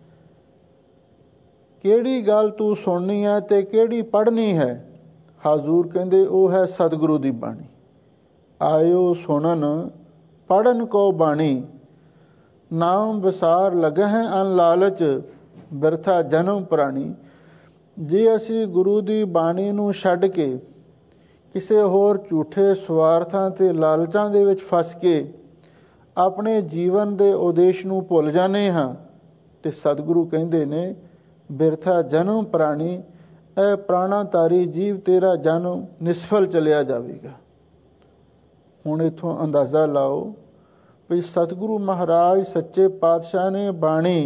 ਕਿਹੜੀ ਗੱਲ ਤੂੰ ਸੁਣਨੀ ਹੈ ਤੇ ਕਿਹੜੀ ਪੜ੍ਹਨੀ ਹੈ? ਹਜ਼ੂਰ ਕਹਿੰਦੇ ਉਹ ਹੈ ਸਤਿਗੁਰੂ ਦੀ ਬਾਣੀ। ਆਇਓ ਸੁਣਨ ਪੜ੍ਹਨ ਕੋ ਬਾਣੀ, ਨਾਮ ਵਿਸਾਰ ਲਗਹਿ ਅਨ ਲਾਲਚ, ਬਿਰਥਾ ਜਨਮ ਪ੍ਰਾਣੀ। ਜੇ ਅਸੀਂ ਗੁਰੂ ਦੀ ਬਾਣੀ ਨੂੰ ਛੱਡ ਕੇ ਕਿਸੇ ਹੋਰ ਝੂਠੇ ਸਵਾਰਥਾਂ ਤੇ ਲਾਲਚਾਂ ਦੇ ਵਿੱਚ ਫਸ ਕੇ ਆਪਣੇ ਜੀਵਨ ਦੇ ਉਦੇਸ਼ ਨੂੰ ਭੁੱਲ ਜਾਂਦੇ ਹਾਂ ਤੇ ਸਤਿਗੁਰੂ ਕਹਿੰਦੇ ਨੇ, ਬਿਰਥਾ ਜਨਮ ਪ੍ਰਾਣੀ, ਇਹ ਪ੍ਰਾਣਾਧਾਰੀ ਜੀਵ ਤੇਰਾ ਜਨਮ ਨਿਸਫਲ ਚਲਿਆ ਜਾਵੇਗਾ। ਹੁਣ ਇੱਥੋਂ ਅੰਦਾਜ਼ਾ ਲਾਓ ਵੀ ਸਤਿਗੁਰੂ ਮਹਾਰਾਜ ਸੱਚੇ ਪਾਤਸ਼ਾਹ ਨੇ ਬਾਣੀ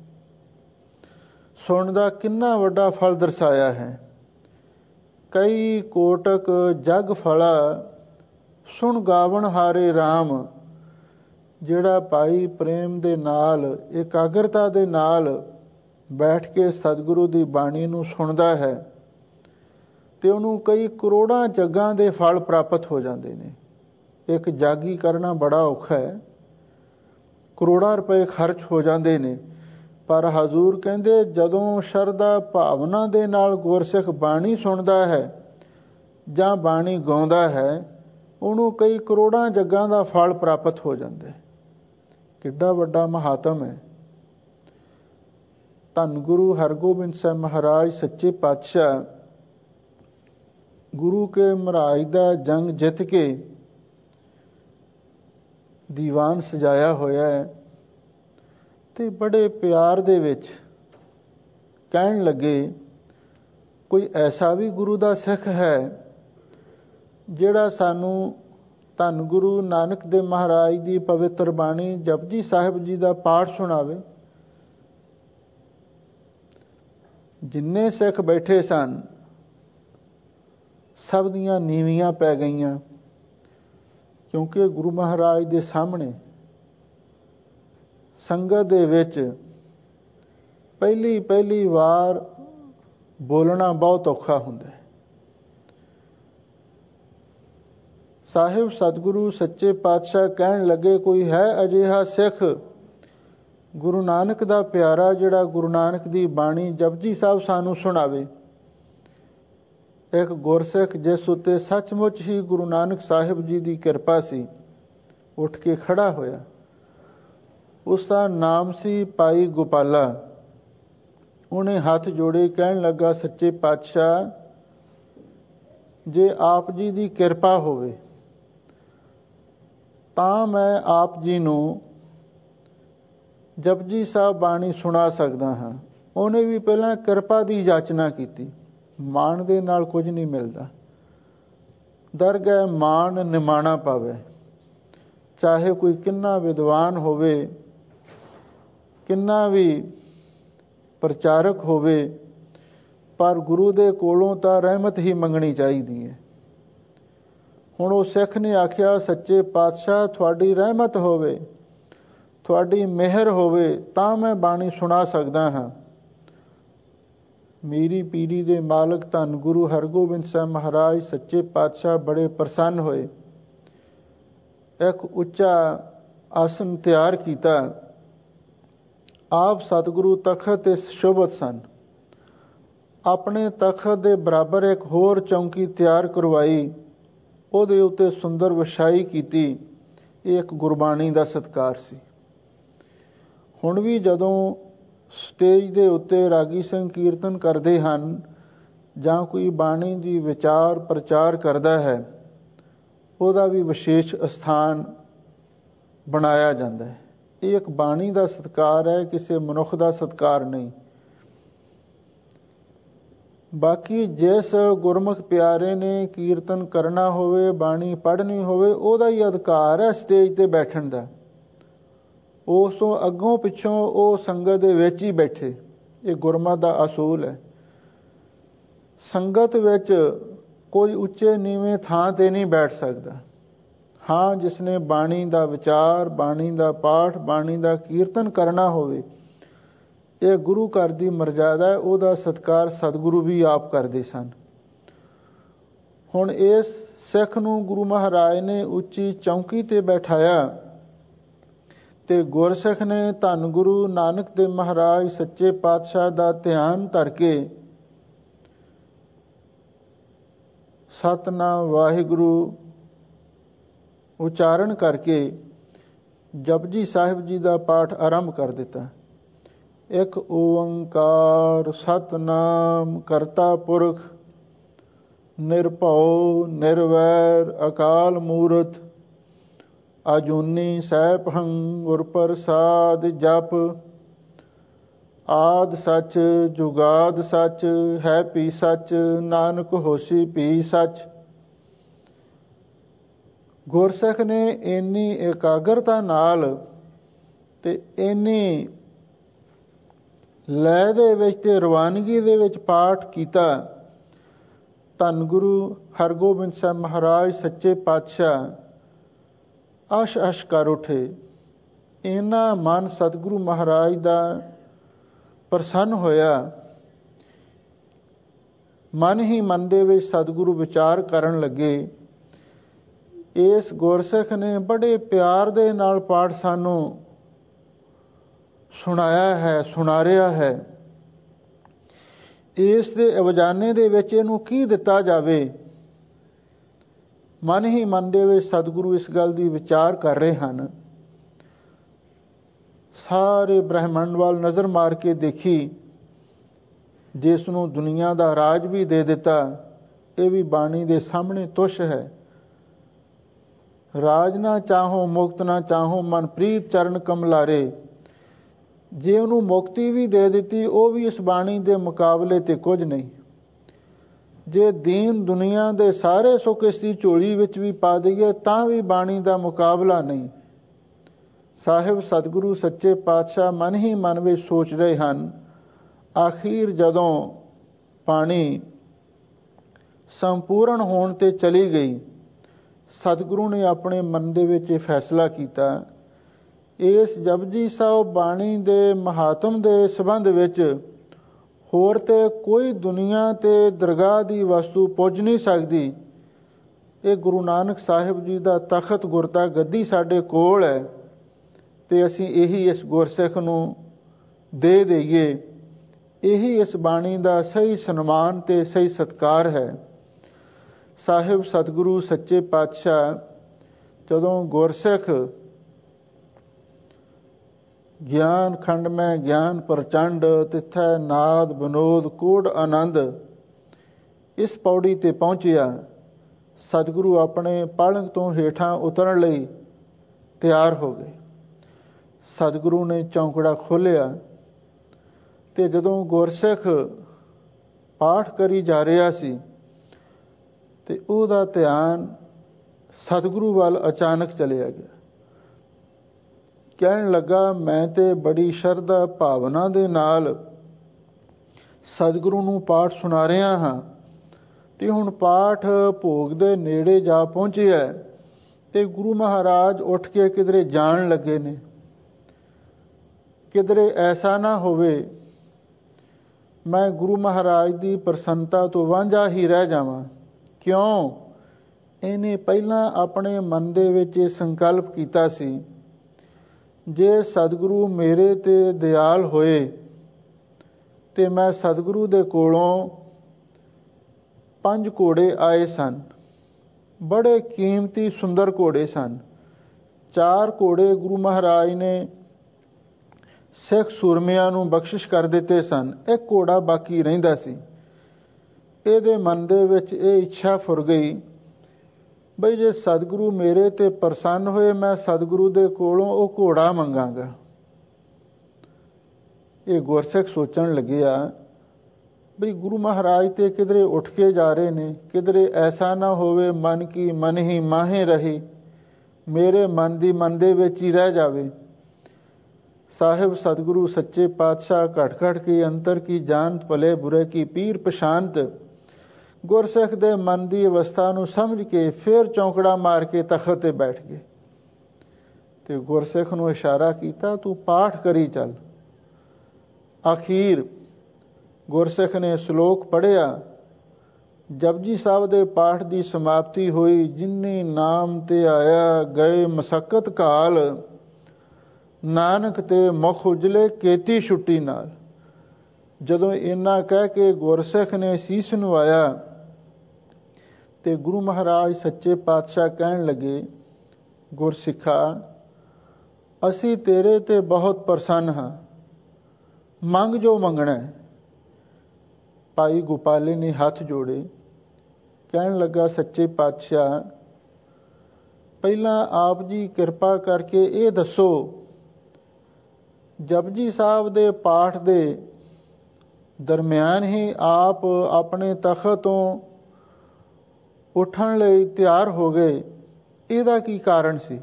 ਸੁਣਨ ਦਾ ਕਿੰਨਾ ਵੱਡਾ ਫਲ ਦਰਸਾਇਆ ਹੈ। ਕਈ ਕੋਟਕ ਜਗ ਫਲਾ, ਸੁਣ ਗਾਵਣ ਹਾਰੇ ਰਾਮ। ਜਿਹੜਾ ਭਾਈ ਪ੍ਰੇਮ ਦੇ ਨਾਲ, ਇਕਾਗਰਤਾ ਦੇ ਨਾਲ ਬੈਠ ਕੇ ਸਤਿਗੁਰੂ ਦੀ ਬਾਣੀ ਨੂੰ ਸੁਣਦਾ ਹੈ ਤੇ ਉਹਨੂੰ ਕਈ ਕਰੋੜਾਂ ਜੱਗਾਂ ਦੇ ਫਲ ਪ੍ਰਾਪਤ ਹੋ ਜਾਂਦੇ ਨੇ। ਇੱਕ ਜਾਗੀ ਕਰਨਾ ਬੜਾ ਔਖਾ ਹੈ, ਕਰੋੜਾਂ ਰੁਪਏ ਖਰਚ ਹੋ ਜਾਂਦੇ ਨੇ, ਪਰ ਹਜ਼ੂਰ ਕਹਿੰਦੇ ਜਦੋਂ ਸ਼ਰਧਾ ਭਾਵਨਾ ਦੇ ਨਾਲ ਗੁਰਸਿੱਖ ਬਾਣੀ ਸੁਣਦਾ ਹੈ ਜਾਂ ਬਾਣੀ ਗਾਉਂਦਾ ਹੈ, ਉਹਨੂੰ ਕਈ ਕਰੋੜਾਂ ਜੱਗਾਂ ਦਾ ਫਲ ਪ੍ਰਾਪਤ ਹੋ ਜਾਂਦਾ ਹੈ। ਕਿੱਡਾ ਵੱਡਾ ਮਹਾਤਮ ਹੈ। ਧੰਨ ਗੁਰੂ ਹਰਗੋਬਿੰਦ ਸਾਹਿਬ ਮਹਾਰਾਜ ਸੱਚੇ ਪਾਤਸ਼ਾਹ ਗੁਰੂ ਕੇ ਮਹਾਰਾਜ ਦਾ ਜੰਗ ਜਿੱਤ ਕੇ ਦੀਵਾਨ ਸਜਾਇਆ ਹੋਇਆ ਹੈ ਤੇ ਬੜੇ ਪਿਆਰ ਦੇ ਵਿੱਚ ਕਹਿਣ ਲੱਗੇ, ਕੋਈ ਐਸਾ ਵੀ ਗੁਰੂ ਦਾ ਸਿੱਖ ਹੈ ਜਿਹੜਾ ਸਾਨੂੰ ਧੰਨ ਗੁਰੂ ਨਾਨਕ ਦੇਵ ਮਹਾਰਾਜ ਦੀ ਪਵਿੱਤਰ ਬਾਣੀ ਜਪਜੀ ਸਾਹਿਬ ਜੀ ਦਾ ਪਾਠ ਸੁਣਾਵੇ। ਜਿੰਨੇ ਸਿੱਖ ਬੈਠੇ ਸਨ ਸਭ ਦੀਆਂ ਨੀਵੀਆਂ ਪੈ ਗਈਆਂ, ਕਿਉਂਕਿ ਗੁਰੂ ਮਹਾਰਾਜ ਦੇ ਸਾਹਮਣੇ ਸੰਗਤ ਦੇ ਵਿੱਚ ਪਹਿਲੀ ਪਹਿਲੀ ਵਾਰ ਬੋਲਣਾ ਬਹੁਤ ਔਖਾ ਹੁੰਦਾ ਹੈ। ਸਾਹਿਬ ਸਤਿਗੁਰੂ ਸੱਚੇ ਪਾਤਸ਼ਾਹ ਕਹਿਣ ਲੱਗੇ, ਕੋਈ ਹੈ ਅਜਿਹਾ ਸਿੱਖ ਗੁਰੂ ਨਾਨਕ ਦਾ ਪਿਆਰਾ ਜਿਹੜਾ ਗੁਰੂ ਨਾਨਕ ਦੀ ਬਾਣੀ ਜਪਜੀ ਸਾਹਿਬ ਸਾਨੂੰ ਸੁਣਾਵੇ। ਇੱਕ ਗੁਰਸਿੱਖ ਜਿਸ ਉੱਤੇ ਸੱਚਮੁੱਚ ਹੀ ਗੁਰੂ ਨਾਨਕ ਸਾਹਿਬ ਜੀ ਦੀ ਕਿਰਪਾ ਸੀ, ਉੱਠ ਕੇ ਖੜਾ ਹੋਇਆ। ਉਸ ਦਾ ਨਾਮ ਸੀ ਭਾਈ ਗੋਪਾਲਾ। ਉਹਨੇ ਹੱਥ ਜੋੜੇ ਕਹਿਣ ਲੱਗਾ, ਸੱਚੇ ਪਾਤਸ਼ਾਹ ਜੇ ਆਪ ਜੀ ਦੀ ਕਿਰਪਾ ਹੋਵੇ ਤਾਂ ਮੈਂ ਆਪ ਜੀ ਨੂੰ ਜਪਜੀ ਸਾਹਿਬ ਬਾਣੀ ਸੁਣਾ ਸਕਦਾ ਹਾਂ। ਉਹਨੇ ਵੀ ਪਹਿਲਾਂ ਕਿਰਪਾ ਦੀ ਯਾਚਨਾ ਕੀਤੀ। ਮਾਣ ਦੇ ਨਾਲ ਕੁਝ ਨਹੀਂ ਮਿਲਦਾ, ਦਰਗਹਿ ਮਾਣ ਨਿਮਾਣਾ ਪਾਵੇ। ਚਾਹੇ ਕੋਈ ਕਿੰਨਾ ਵਿਦਵਾਨ ਹੋਵੇ, ਕਿੰਨਾ ਵੀ ਪ੍ਰਚਾਰਕ ਹੋਵੇ, ਪਰ ਗੁਰੂ ਦੇ ਕੋਲੋਂ ਤਾਂ ਰਹਿਮਤ ਹੀ ਮੰਗਣੀ ਚਾਹੀਦੀ ਹੈ। ਹੁਣ ਉਹ ਸਿੱਖ ਨੇ ਆਖਿਆ, ਸੱਚੇ ਪਾਤਸ਼ਾਹ ਤੁਹਾਡੀ ਰਹਿਮਤ ਹੋਵੇ, ਤੁਹਾਡੀ ਮਿਹਰ ਹੋਵੇ ਤਾਂ ਮੈਂ ਬਾਣੀ ਸੁਣਾ ਸਕਦਾ ਹਾਂ। ਮੇਰੀ ਪੀਰੀ ਦੇ ਮਾਲਕ ਧੰਨ ਗੁਰੂ ਹਰਗੋਬਿੰਦ ਸਾਹਿਬ ਮਹਾਰਾਜ ਸੱਚੇ ਪਾਤਸ਼ਾਹ ਬੜੇ ਪ੍ਰਸੰਨ ਹੋਏ। ਇੱਕ ਉੱਚਾ ਆਸਨ ਤਿਆਰ ਕੀਤਾ। ਆਪ ਸਤਿਗੁਰੂ ਤਖਤ ਤੇ ਸ਼ੋਭਤ ਸਨ। ਆਪਣੇ ਤਖਤ ਦੇ ਬਰਾਬਰ ਇੱਕ ਹੋਰ ਚੌਂਕੀ ਤਿਆਰ ਕਰਵਾਈ, ਉਹਦੇ ਉੱਤੇ ਸੁੰਦਰ ਵਿਛਾਈ ਕੀਤੀ। ਇਹ ਇੱਕ ਗੁਰਬਾਣੀ ਦਾ ਸਤਿਕਾਰ ਸੀ। ਹੁਣ ਵੀ ਜਦੋਂ ਸਟੇਜ ਦੇ ਉੱਤੇ ਰਾਗੀ ਸਿੰਘ ਕੀਰਤਨ ਕਰਦੇ ਹਨ ਜਾਂ ਕੋਈ ਬਾਣੀ ਦੀ ਵਿਚਾਰ ਪ੍ਰਚਾਰ ਕਰਦਾ ਹੈ, ਉਹਦਾ ਵੀ ਵਿਸ਼ੇਸ਼ ਸਥਾਨ ਬਣਾਇਆ ਜਾਂਦਾ ਹੈ। ਇਹ ਇੱਕ ਬਾਣੀ ਦਾ ਸਤਿਕਾਰ ਹੈ, ਕਿਸੇ ਮਨੁੱਖ ਦਾ ਸਤਿਕਾਰ ਨਹੀਂ। ਬਾਕੀ ਜਿਸ ਗੁਰਮੁਖ ਪਿਆਰੇ ਨੇ ਕੀਰਤਨ ਕਰਨਾ ਹੋਵੇ, ਬਾਣੀ ਪੜ੍ਹਨੀ ਹੋਵੇ, ਉਹਦਾ ਹੀ ਅਧਿਕਾਰ ਹੈ ਸਟੇਜ ਤੇ ਬੈਠਣ ਦਾ। ਉਸ ਤੋਂ ਅੱਗੋਂ ਪਿੱਛੋਂ ਉਹ ਸੰਗਤ ਦੇ ਵਿੱਚ ਹੀ ਬੈਠੇ। ਇਹ ਗੁਰਮਤਿ ਦਾ ਅਸੂਲ ਹੈ। ਸੰਗਤ ਵਿੱਚ ਕੋਈ ਉੱਚੇ ਨੀਵੇਂ ਥਾਂ ਤੇ ਨਹੀਂ ਬੈਠ ਸਕਦਾ। ਹਾਂ, ਜਿਸਨੇ ਬਾਣੀ ਦਾ ਵਿਚਾਰ, ਬਾਣੀ ਦਾ ਪਾਠ, ਬਾਣੀ ਦਾ ਕੀਰਤਨ ਕਰਨਾ ਹੋਵੇ, ਇਹ ਗੁਰੂ ਘਰ ਦੀ ਮਰਜ਼ਾਦਾ ਹੈ। ਉਹਦਾ ਸਤਿਕਾਰ ਸਤਿਗੁਰੂ ਵੀ ਆਪ ਕਰਦੇ ਸਨ। ਹੁਣ ਇਸ ਸਿੱਖ ਨੂੰ ਗੁਰੂ ਮਹਾਰਾਜ ਨੇ ਉੱਚੀ ਚੌਂਕੀ ਤੇ ਬੈਠਾਇਆ ਤੇ ਗੁਰਸਿੱਖ ਨੇ ਧੰਨ ਗੁਰੂ ਨਾਨਕ ਦੇਵ ਮਹਾਰਾਜ ਸੱਚੇ ਪਾਤਸ਼ਾਹ ਦਾ ਧਿਆਨ ਧਰ ਕੇ ਸਤਿਨਾਮ ਵਾਹਿਗੁਰੂ ਉਚਾਰਨ ਕਰਕੇ ਜਪਜੀ ਸਾਹਿਬ ਜੀ ਦਾ ਪਾਠ ਆਰੰਭ ਕਰ ਦਿੱਤਾ। ਇੱਕ ਓੰਕਾਰ ਸਤਿਨਾਮ ਕਰਤਾ ਪੁਰਖ ਨਿਰਭਉ ਨਿਰਵੈਰ ਅਕਾਲ ਮੂਰਤ ਅਜੂਨੀ ਸੈਭੰ ਗੁਰ ਪ੍ਰਸਾਦ ਜਪ ਆਦ ਸੱਚ ਜੁਗਾਦ ਸੱਚ ਹੈ ਪੀ ਸੱਚ ਨਾਨਕ ਹੋਸੀ ਪੀ ਸੱਚ। ਗੁਰਸਿੱਖ ਨੇ ਇੰਨੀ ਇਕਾਗਰਤਾ ਨਾਲ ਤੇ ਇੰਨੀ ਲੈ ਦੇ ਵਿੱਚ ਤੇ ਰਵਾਨਗੀ ਦੇ ਵਿੱਚ ਪਾਠ ਕੀਤਾ। ਧੰਨ ਗੁਰੂ ਹਰਗੋਬਿੰਦ ਸਾਹਿਬ ਮਹਾਰਾਜ ਸੱਚੇ ਪਾਤਸ਼ਾਹ ਅਸ਼ ਅਸ਼ ਕਰ ਉਠੇ। ਇੰਨਾ ਮਨ ਸਤਿਗੁਰੂ ਮਹਾਰਾਜ ਦਾ ਪ੍ਰਸੰਨ ਹੋਇਆ। ਮਨ ਹੀ ਮਨ ਦੇ ਵਿੱਚ ਸਤਿਗੁਰੂ ਵਿਚਾਰ ਕਰਨ ਲੱਗੇ। ਇਸ ਗੁਰਸਿੱਖ ਨੇ ਬੜੇ ਪਿਆਰ ਦੇ ਨਾਲ ਪਾਠ ਸਾਨੂੰ ਸੁਣਾਇਆ ਹੈ, ਸੁਣਾਰਿਆ ਹੈ। ਇਸ ਦੇ ਅਵਜਾਨੇ ਦੇ ਵਿੱਚ ਇਹਨੂੰ ਕੀ ਦਿੱਤਾ ਜਾਵੇ। ਮਨ ਹੀ ਮਨ ਦੇ ਵਿੱਚ ਸਤਿਗੁਰੂ ਇਸ ਗੱਲ ਦੀ ਵਿਚਾਰ ਕਰ ਰਹੇ ਹਨ। ਸਾਰੇ ਬ੍ਰਹਿਮੰਡ ਵੱਲ ਨਜ਼ਰ ਮਾਰ ਕੇ ਦੇਖੀ, ਜਿਸ ਨੂੰ ਦੁਨੀਆ ਦਾ ਰਾਜ ਵੀ ਦੇ ਦਿੱਤਾ, ਇਹ ਵੀ ਬਾਣੀ ਦੇ ਸਾਹਮਣੇ ਤੁੱਛ ਹੈ। ਰਾਜ ਨਾ ਚਾਹੋ ਮੁਕਤ ਨਾ ਚਾਹੋ ਮਨ ਪ੍ਰੀਤ ਚਰਨ ਕਮਲਾਰੇ। ਜੇ ਉਹਨੂੰ ਮੁਕਤੀ ਵੀ ਦੇ ਦਿੱਤੀ, ਉਹ ਵੀ ਇਸ ਬਾਣੀ ਦੇ ਮੁਕਾਬਲੇ ਤੇ ਕੁਝ ਨਹੀਂ। ਜੇ ਦੀਨ ਦੁਨੀਆ ਦੇ ਸਾਰੇ ਸੁੱਖ ਇਸ ਦੀ ਝੋਲੀ ਵਿੱਚ ਵੀ ਪਾ ਦਈਏ ਤਾਂ ਵੀ ਬਾਣੀ ਦਾ ਮੁਕਾਬਲਾ ਨਹੀਂ। ਸਾਹਿਬ ਸਤਿਗੁਰੂ ਸੱਚੇ ਪਾਤਸ਼ਾਹ ਮਨ ਹੀ ਮਨ ਵਿੱਚ ਸੋਚ ਰਹੇ ਹਨ। ਆਖੀਰ ਜਦੋਂ ਬਾਣੀ ਸੰਪੂਰਨ ਹੋਣ ਤੇ ਚਲੀ ਗਈ, ਸਤਿਗੁਰੂ ਨੇ ਆਪਣੇ ਮਨ ਦੇ ਵਿੱਚ ਇਹ ਫੈਸਲਾ ਕੀਤਾ, ਇਸ ਜਪਜੀ ਸਾਹਿਬ ਬਾਣੀ ਦੇ ਮਹਾਤਮ ਦੇ ਸੰਬੰਧ ਵਿੱਚ ਹੋਰ ਤੇ ਕੋਈ ਦੁਨੀਆ ਤੇ ਦਰਗਾਹ ਦੀ ਵਸਤੂ ਪੁੱਜ ਨਹੀਂ ਸਕਦੀ। ਇਹ ਗੁਰੂ ਨਾਨਕ ਸਾਹਿਬ ਜੀ ਦਾ ਤਖਤ ਗੁਰਤਾ ਗੱਦੀ ਸਾਡੇ ਕੋਲ ਹੈ ਤੇ ਅਸੀਂ ਇਹੀ ਇਸ ਗੁਰਸਿੱਖ ਨੂੰ ਦੇ ਦੇਈਏ। ਇਹੀ ਇਸ ਬਾਣੀ ਦਾ ਸਹੀ ਸਨਮਾਨ ਤੇ ਸਹੀ ਸਤਿਕਾਰ ਹੈ। ਸਾਹਿਬ ਸਤਿਗੁਰੂ ਸੱਚੇ ਪਾਤਸ਼ਾਹ ਜਦੋਂ ਗੁਰਸਿੱਖ ਗਿਆਨ ਖੰਡ ਮੈਂ ਗਿਆਨ ਪ੍ਰਚੰਡ ਤਿੱਥੈ ਨਾਦ ਵਿਨੋਦ ਕੋਡ ਆਨੰਦ, ਇਸ ਪੌੜੀ ਤੇ ਪਹੁੰਚਿਆ, ਸਤਿਗੁਰੂ ਆਪਣੇ ਪਲੰਘ ਤੋਂ ਹੇਠਾਂ ਉਤਰਨ ਲਈ ਤਿਆਰ ਹੋ ਗਏ। ਸਤਿਗੁਰੂ ਨੇ ਚੌਂਕੜਾ ਖੋਲ੍ਹਿਆ ਤੇ ਜਦੋਂ ਗੁਰਸਿੱਖ ਪਾਠ ਕਰੀ ਜਾ ਰਿਹਾ ਸੀ ਤੇ ਉਹਦਾ ਧਿਆਨ ਸਤਿਗੁਰੂ ਵੱਲ ਅਚਾਨਕ ਚਲਿਆ ਗਿਆ। ਕਹਿਣ ਲੱਗਾ, ਮੈਂ ਤੇ ਬੜੀ ਸ਼ਰਧਾ ਭਾਵਨਾ ਦੇ ਨਾਲ ਸਤਿਗੁਰੂ ਨੂੰ ਪਾਠ ਸੁਣਾ ਰਿਹਾ ਹਾਂ ਤੇ ਹੁਣ ਪਾਠ ਭੋਗ ਦੇ ਨੇੜੇ ਜਾ ਪਹੁੰਚਿਆ ਤੇ ਗੁਰੂ ਮਹਾਰਾਜ ਉੱਠ ਕੇ ਕਿਧਰੇ ਜਾਣ ਲੱਗੇ ਨੇ। ਕਿਧਰੇ ਐਸਾ ਨਾ ਹੋਵੇ ਮੈਂ ਗੁਰੂ ਮਹਾਰਾਜ ਦੀ ਪ੍ਰਸੰਨਤਾ ਤੋਂ ਵਾਂਝਾ ਹੀ ਰਹਿ ਜਾਵਾਂ। ਕਿਉਂ? ਇਹਨੇ ਪਹਿਲਾਂ ਆਪਣੇ ਮਨ ਦੇ ਵਿੱਚ ਇਹ ਸੰਕਲਪ ਕੀਤਾ ਸੀ, ਜੇ ਸਤਿਗੁਰੂ ਮੇਰੇ ਤੇ ਦਿਆਲ ਹੋਏ ਤੇ ਮੈਂ ਸਤਿਗੁਰੂ ਦੇ ਕੋਲੋਂ ਪੰਜ ਘੋੜੇ ਆਏ ਸਨ, ਬੜੇ ਕੀਮਤੀ ਸੁੰਦਰ ਘੋੜੇ ਸਨ। ਚਾਰ ਘੋੜੇ ਗੁਰੂ ਮਹਾਰਾਜ ਨੇ ਸਿੱਖ ਸੂਰਮਿਆਂ ਨੂੰ ਬਖਸ਼ਿਸ਼ ਕਰ ਦਿੱਤੇ ਸਨ, ਇੱਕ ਘੋੜਾ ਬਾਕੀ ਰਹਿੰਦਾ ਸੀ। ਇਹਦੇ ਮਨ ਦੇ ਵਿੱਚ ਇਹ ਇੱਛਾ ਫੁਰ ਗਈ ਬਈ ਜੇ ਸਤਿਗੁਰੂ ਮੇਰੇ ਤੇ ਪ੍ਰਸੰਨ ਹੋਏ, ਮੈਂ ਸਤਿਗੁਰੂ ਦੇ ਕੋਲੋਂ ਉਹ ਘੋੜਾ ਮੰਗਾਂਗਾ। ਇਹ ਗੁਰਸਿੱਖ ਸੋਚਣ ਲੱਗਿਆ ਬਈ ਗੁਰੂ ਮਹਾਰਾਜ ਤੇ ਕਿਧਰੇ ਉੱਠ ਕੇ ਜਾ ਰਹੇ ਨੇ, ਕਿਧਰੇ ਐਸਾ ਨਾ ਹੋਵੇ ਮਨ ਕੀ ਮਨ ਹੀ ਮਾਹੇ ਰਹੀ, ਮੇਰੇ ਮਨ ਦੀ ਮਨ ਦੇ ਵਿੱਚ ਹੀ ਰਹਿ ਜਾਵੇ। ਸਾਹਿਬ ਸਤਿਗੁਰੂ ਸੱਚੇ ਪਾਤਸ਼ਾਹ ਘਟ ਘਟ ਕੀ ਅੰਤਰ ਕੀ ਜਾਣਤ ਭਲੇ ਬੁਰੇ ਕੀ ਪੀਰ ਪਛਾਨਤ, ਗੁਰਸਿੱਖ ਦੇ ਮਨ ਦੀ ਅਵਸਥਾ ਨੂੰ ਸਮਝ ਕੇ ਫਿਰ ਚੌਂਕੜਾ ਮਾਰ ਕੇ ਤਖਤ ਤੇ ਬੈਠ ਗਏ ਤੇ ਗੁਰਸਿੱਖ ਨੂੰ ਇਸ਼ਾਰਾ ਕੀਤਾ, ਤੂੰ ਪਾਠ ਕਰੀ ਚੱਲ। ਅਖੀਰ ਗੁਰਸਿੱਖ ਨੇ ਸ਼ਲੋਕ ਪੜ੍ਹਿਆ। ਜਪਜੀ ਸਾਹਿਬ ਦੇ ਪਾਠ ਦੀ ਸਮਾਪਤੀ ਹੋਈ। ਜਿਨੀ ਨਾਮ ਤੇ ਆਇਆ ਗਏ ਮਸਕਤ ਕਾਲ, ਨਾਨਕ ਤੇ ਮੁਖ ਉਜਲੇ ਕੀਤੀ ਛੁੱਟੀ ਨਾਲ। ਜਦੋਂ ਇੰਨਾ ਕਹਿ ਕੇ ਗੁਰਸਿੱਖ ਨੇ ਸੀਸ ਨਵਾਇਆ ਤੇ ਗੁਰੂ ਮਹਾਰਾਜ ਸੱਚੇ ਪਾਤਸ਼ਾਹ ਕਹਿਣ ਲੱਗੇ, ਗੁਰਸਿੱਖਾ ਅਸੀਂ ਤੇਰੇ ਤੇ ਬਹੁਤ ਪ੍ਰਸੰਨ ਹਾਂ, ਮੰਗ ਜੋ ਮੰਗਣਾ। ਭਾਈ ਗੋਪਾਲੇ ਨੇ ਹੱਥ ਜੋੜੇ, ਕਹਿਣ ਲੱਗਾ, ਸੱਚੇ ਪਾਤਸ਼ਾਹ ਪਹਿਲਾਂ ਆਪ ਜੀ ਕਿਰਪਾ ਕਰਕੇ ਇਹ ਦੱਸੋ, ਜਪਜੀ ਸਾਹਿਬ ਦੇ ਪਾਠ ਦੇ ਦਰਮਿਆਨ ਹੀ ਆਪ ਆਪਣੇ ਤਖਤ ਤੋਂ ਉੱਠਣ ਲਈ ਤਿਆਰ ਹੋ ਗਏ, ਇਹਦਾ ਕੀ ਕਾਰਨ ਸੀ?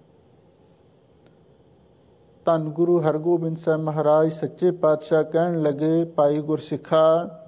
ਧੰਨ ਗੁਰੂ ਹਰਗੋਬਿੰਦ ਸਾਹਿਬ ਮਹਾਰਾਜ ਸੱਚੇ ਪਾਤਸ਼ਾਹ ਕਹਿਣ ਲੱਗੇ, ਭਾਈ ਗੁਰਸਿੱਖਾ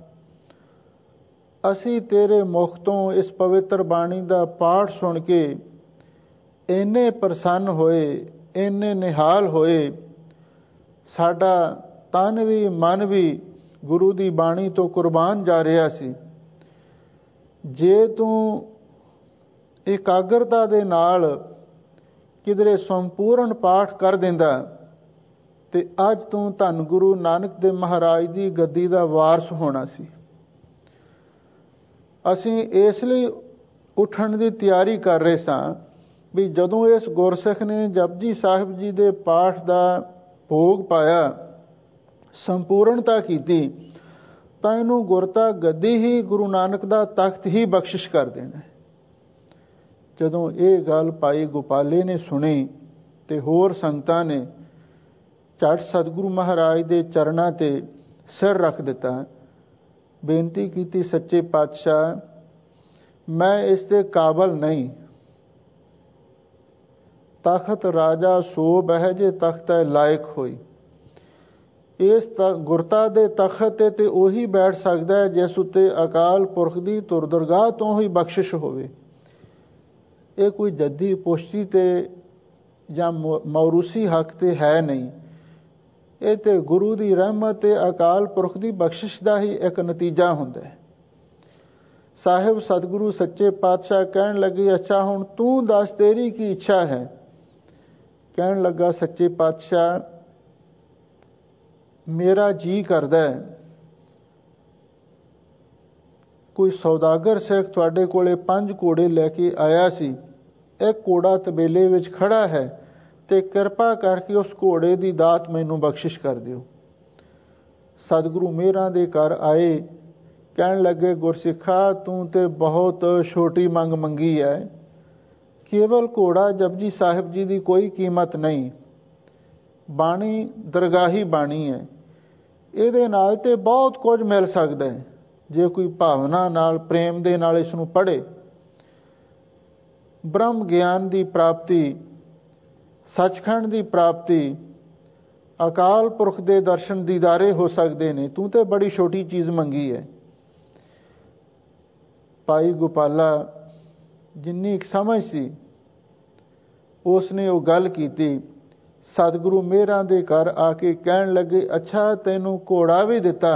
ਅਸੀਂ ਤੇਰੇ ਮੁਖ ਤੋਂ ਇਸ ਪਵਿੱਤਰ ਬਾਣੀ ਦਾ ਪਾਠ ਸੁਣ ਕੇ ਇੰਨੇ ਪ੍ਰਸੰਨ ਹੋਏ, ਇੰਨੇ ਨਿਹਾਲ ਹੋਏ, ਸਾਡਾ ਤਨ ਵੀ ਮਨ ਵੀ ਗੁਰੂ ਦੀ ਬਾਣੀ ਤੋਂ ਕੁਰਬਾਨ ਜਾ ਰਿਹਾ ਸੀ। ਜੇ ਤੂੰ ਇਕਾਗਰਤਾ ਦੇ ਨਾਲ ਕਿਧਰੇ ਸੰਪੂਰਨ ਪਾਠ ਕਰ ਦਿੰਦਾ ਤੇ ਅੱਜ ਤੂੰ ਧੰਨ ਗੁਰੂ ਨਾਨਕ ਦੇਵ ਮਹਾਰਾਜ ਦੀ ਗੱਦੀ ਦਾ ਵਾਰਸ ਹੋਣਾ ਸੀ। ਅਸੀਂ ਇਸ ਲਈ ਉੱਠਣ ਦੀ ਤਿਆਰੀ ਕਰ ਰਹੇ ਸਾਂ ਵੀ ਜਦੋਂ ਇਸ ਗੁਰਸਿੱਖ ਨੇ ਜਪਜੀ ਸਾਹਿਬ ਜੀ ਦੇ ਪਾਠ ਦਾ ਭੋਗ ਪਾਇਆ, ਸੰਪੂਰਨਤਾ ਕੀਤੀ, ਤਾਂ ਇਹਨੂੰ ਗੁਰਤਾ ਗੱਦੀ ਹੀ ਗੁਰੂ ਨਾਨਕ ਦਾ ਤਖਤ ਹੀ ਬਖਸ਼ਿਸ਼ ਕਰ ਦੇਣਾ। ਜਦੋਂ ਇਹ ਗੱਲ ਭਾਈ ਗੋਪਾਲੇ ਨੇ ਸੁਣੀ ਤੇ ਹੋਰ ਸੰਗਤਾਂ ਨੇ ਝਟ ਸਤਿਗੁਰੂ ਮਹਾਰਾਜ ਦੇ ਚਰਨਾਂ ਤੇ ਸਿਰ ਰੱਖ ਦਿੱਤਾ, ਬੇਨਤੀ ਕੀਤੀ, ਸੱਚੇ ਪਾਤਸ਼ਾਹ ਮੈਂ ਇਸ ਦੇ ਕਾਬਲ ਨਹੀਂ, ਤਖਤ ਰਾਜਾ ਸੋ ਬਹਿ ਜੇ ਤਖਤ ਲਾਇਕ ਹੋਈ। ਇਸ ਗੁਰਤਾ ਦੇ ਤਖਤ ਤੇ ਉਹੀ ਬੈਠ ਸਕਦਾ ਹੈ ਜਿਸ ਉੱਤੇ ਅਕਾਲ ਪੁਰਖ ਦੀ ਧੁਰ ਦਰਗਾਹ ਤੋਂ ਹੀ ਬਖਸ਼ਿਸ਼ ਹੋਵੇ। ਇਹ ਕੋਈ ਜੱਦੀ ਪੁਸ਼ਤੀ ਤੇ ਜਾਂ ਮੌਰੂਸੀ ਹੱਕ ਤੇ ਹੈ ਨਹੀਂ, ਇਹ ਤੇ ਗੁਰੂ ਦੀ ਰਹਿਮਤ ਤੇ ਅਕਾਲ ਪੁਰਖ ਦੀ ਬਖਸ਼ਿਸ਼ ਦਾ ਹੀ ਇੱਕ ਨਤੀਜਾ ਹੁੰਦਾ ਹੈ। ਸਾਹਿਬ ਸਤਿਗੁਰੂ ਸੱਚੇ ਪਾਤਸ਼ਾਹ ਕਹਿਣ ਲੱਗੇ, ਅੱਛਾ ਹੁਣ ਤੂੰ ਦੱਸ ਤੇਰੀ ਕੀ ਇੱਛਾ ਹੈ। ਕਹਿਣ ਲੱਗਾ, ਸੱਚੇ ਪਾਤਸ਼ਾਹ ਮੇਰਾ ਜੀ ਕਰਦਾ ਹੈ ਕੋਈ ਸੌਦਾਗਰ ਸਿੱਖ ਤੁਹਾਡੇ ਕੋਲੇ ਪੰਜ ਘੋੜੇ ਲੈ ਕੇ ਆਇਆ ਸੀ, ਇੱਕ ਘੋੜਾ ਤਬੇਲੇ ਵਿੱਚ ਖੜਾ ਹੈ ਤੇ ਕਿਰਪਾ ਕਰਕੇ ਉਸ ਘੋੜੇ ਦੀ ਦਾਤ ਮੈਨੂੰ ਬਖਸ਼ਿਸ਼ ਕਰ ਦਿਓ। ਸਤਿਗੁਰੂ ਮੇਹਰਾਂ ਦੇ ਘਰ ਆਏ, ਕਹਿਣ ਲੱਗੇ, ਗੁਰਸਿੱਖਾ ਤੂੰ ਤੇ ਬਹੁਤ ਛੋਟੀ ਮੰਗ ਮੰਗੀ ਹੈ, ਕੇਵਲ ਘੋੜਾ ਜਪਜੀ ਸਾਹਿਬ ਜੀ ਦੀ ਕੋਈ ਕੀਮਤ ਨਹੀਂ, ਬਾਣੀ ਦਰਗਾਹੀ ਬਾਣੀ ਹੈ, ਇਹਦੇ ਨਾਲ ਤੇ ਬਹੁਤ ਕੁਝ ਮਿਲ ਸਕਦਾ ਹੈ ਜੇ ਕੋਈ ਭਾਵਨਾ ਨਾਲ ਪ੍ਰੇਮ ਦੇ ਨਾਲ ਇਸ ਨੂੰ ਪੜ੍ਹੇ। ਬ੍ਰਹਮ ਗਿਆਨ ਦੀ ਪ੍ਰਾਪਤੀ, ਸੱਚਖੰਡ ਦੀ ਪ੍ਰਾਪਤੀ, ਅਕਾਲ ਪੁਰਖ ਦੇ ਦਰਸ਼ਨ ਦੀਦਾਰੇ ਹੋ ਸਕਦੇ ਨੇ, ਤੂੰ ਤੇ ਬੜੀ ਛੋਟੀ ਚੀਜ਼ ਮੰਗੀ ਹੈ। ਭਾਈ ਗੋਪਾਲਾ ਜਿੰਨੀ ਇੱਕ ਸਮਝ ਸੀ ਉਸ ਨੇ ਉਹ ਗੱਲ ਕੀਤੀ। ਸਤਿਗੁਰੂ ਮੇਹਰਾਂ ਦੇ ਘਰ ਆ ਕੇ ਕਹਿਣ ਲੱਗੇ, ਅੱਛਾ ਤੈਨੂੰ ਘੋੜਾ ਵੀ ਦਿੱਤਾ,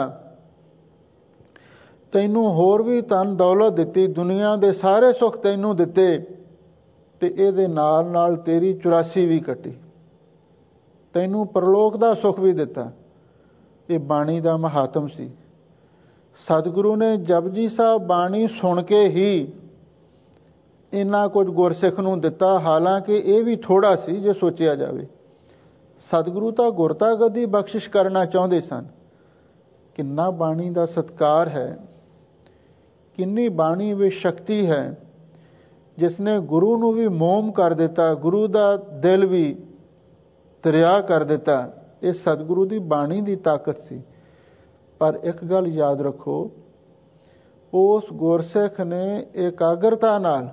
ਤੈਨੂੰ ਹੋਰ ਵੀ ਧਨ ਦੌਲਤ ਦਿੱਤੀ, ਦੁਨੀਆ ਦੇ ਸਾਰੇ ਸੁੱਖ ਤੈਨੂੰ ਦਿੱਤੇ ਤੇ ਇਹਦੇ ਨਾਲ ਨਾਲ ਤੇਰੀ ਚੁਰਾਸੀ ਵੀ ਕੱਟੀ, ਤੈਨੂੰ ਪਰਲੋਕ ਦਾ ਸੁੱਖ ਵੀ ਦਿੱਤਾ। ਇਹ ਬਾਣੀ ਦਾ ਮਹਾਤਮ ਸੀ। ਸਤਿਗੁਰੂ ਨੇ ਜਪਜੀ ਸਾਹਿਬ ਬਾਣੀ ਸੁਣ ਕੇ ਹੀ ਇੰਨਾ ਕੁਝ ਗੁਰਸਿੱਖ ਨੂੰ ਦਿੱਤਾ, ਹਾਲਾਂਕਿ ਇਹ ਵੀ ਥੋੜਾ ਸੀ ਜੇ ਸੋਚਿਆ ਜਾਵੇ। ਸਤਿਗੁਰੂ ਤਾਂ ਗੁਰਤਾ ਗੱਦੀ ਬਖਸ਼ਿਸ਼ ਕਰਨਾ ਚਾਹੁੰਦੇ ਸਨ। ਕਿੰਨਾ ਬਾਣੀ ਦਾ ਸਤਿਕਾਰ ਹੈ, ਕਿੰਨੀ ਬਾਣੀ ਵਿੱਚ ਸ਼ਕਤੀ ਹੈ, ਜਿਸ ਨੇ ਗੁਰੂ ਨੂੰ ਵੀ ਮੋਮ ਕਰ ਦਿੱਤਾ, ਗੁਰੂ ਦਾ ਦਿਲ ਵੀ ਦਰਿਆ ਕਰ ਦਿੱਤਾ। ਇਹ ਸਤਿਗੁਰੂ ਦੀ ਬਾਣੀ ਦੀ ਤਾਕਤ ਸੀ। ਪਰ ਇੱਕ ਗੱਲ ਯਾਦ ਰੱਖੋ, ਉਸ ਗੁਰਸਿੱਖ ਨੇ ਇਕਾਗਰਤਾ ਨਾਲ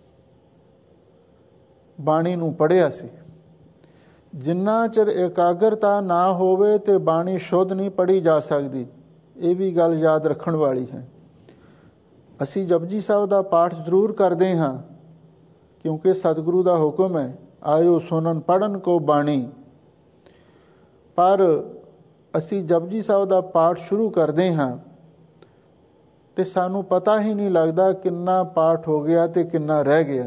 ਬਾਣੀ ਨੂੰ ਪੜ੍ਹਿਆ ਸੀ। ਜਿੰਨਾ ਚਿਰ ਇਕਾਗਰਤਾ ਨਾ ਹੋਵੇ ਤੇ ਬਾਣੀ ਸ਼ੁੱਧ ਨਹੀਂ ਪੜ੍ਹੀ ਜਾ ਸਕਦੀ। ਇਹ ਵੀ ਗੱਲ ਯਾਦ ਰੱਖਣ ਵਾਲੀ ਹੈ। ਅਸੀਂ ਜਪਜੀ ਸਾਹਿਬ ਦਾ ਪਾਠ ਜ਼ਰੂਰ ਕਰਦੇ ਹਾਂ ਕਿਉਂਕਿ ਸਤਿਗੁਰੂ ਦਾ ਹੁਕਮ ਹੈ, ਆਇਓ ਸੁਣਨ ਪੜ੍ਹਨ ਕੋ ਬਾਣੀ। ਪਰ ਅਸੀਂ ਜਪਜੀ ਸਾਹਿਬ ਦਾ ਪਾਠ ਸ਼ੁਰੂ ਕਰਦੇ ਹਾਂ ਤੇ ਸਾਨੂੰ ਪਤਾ ਹੀ ਨਹੀਂ ਲੱਗਦਾ ਕਿੰਨਾ ਪਾਠ ਹੋ ਗਿਆ ਤੇ ਕਿੰਨਾ ਰਹਿ ਗਿਆ।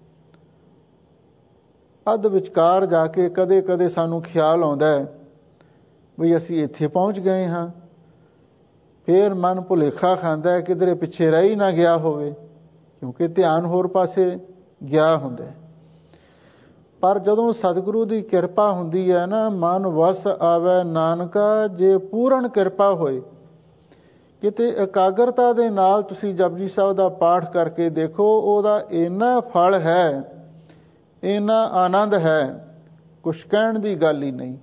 ਅੱਧ ਵਿਚਕਾਰ ਜਾ ਕੇ ਕਦੇ ਕਦੇ ਸਾਨੂੰ ਖਿਆਲ ਆਉਂਦਾ ਹੈ ਵੀ ਅਸੀਂ ਇੱਥੇ ਪਹੁੰਚ ਗਏ ਹਾਂ, ਫਿਰ ਮਨ ਭੁਲੇਖਾ ਖਾਂਦਾ ਹੈ ਕਿਧਰੇ ਪਿੱਛੇ ਰਹਿ ਹੀ ਨਾ ਗਿਆ ਹੋਵੇ, ਕਿਉਂਕਿ ਧਿਆਨ ਹੋਰ ਪਾਸੇ ਗਿਆ ਹੁੰਦਾ। ਪਰ ਜਦੋਂ ਸਤਿਗੁਰੂ ਦੀ ਕਿਰਪਾ ਹੁੰਦੀ ਹੈ ਨਾ, ਮਨ ਵਸ ਆਵੇ ਨਾਨਕਾ, ਜੇ ਪੂਰਨ ਕਿਰਪਾ ਹੋਏ, ਕਿਤੇ ਇਕਾਗਰਤਾ ਦੇ ਨਾਲ ਤੁਸੀਂ ਜਪਜੀ ਸਾਹਿਬ ਦਾ ਪਾਠ ਕਰਕੇ ਦੇਖੋ, ਉਹਦਾ ਇੰਨਾ ਫਲ ਹੈ, ਇੰਨਾ ਆਨੰਦ ਹੈ, ਕੁਛ ਕਹਿਣ ਦੀ ਗੱਲ ਹੀ ਨਹੀਂ।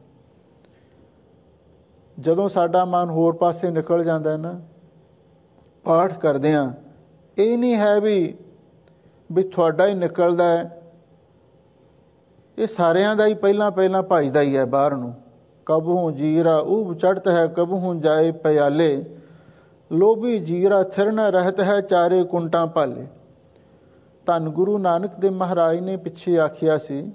ਜਦੋਂ ਸਾਡਾ ਮਨ ਹੋਰ ਪਾਸੇ ਨਿਕਲ ਜਾਂਦਾ ਹੈ ਨਾ ਪਾਠ ਕਰਦਿਆਂ, ਇਹ ਨਹੀਂ ਹੈ ਵੀ ਵੀ ਤੁਹਾਡਾ ਹੀ ਨਿਕਲਦਾ ਹੈ, ਇਹ ਸਾਰਿਆਂ ਦਾ ਹੀ ਪਹਿਲਾਂ ਪਹਿਲਾਂ ਭਜਦਾ ਹੀ ਹੈ ਬਾਹਰ ਨੂੰ। ਕਬਹੂ ਜੀਰਾ ਉਬ ਚੜ੍ਹਤ ਹੈ, ਕਬਹੂ ਜਾਏ ਪਿਆਲੇ, ਲੋਭੀ ਜੀਰਾ ਥਿਰ ਨ ਰਹਿਤ ਹੈ, ਚਾਰੇ ਕੁੰਟਾਂ ਭਾਲੇ। ਧੰਨ ਗੁਰੂ ਨਾਨਕ ਦੇਵ ਮਹਾਰਾਜ ਨੇ ਪਿੱਛੇ ਆਖਿਆ ਸੀ,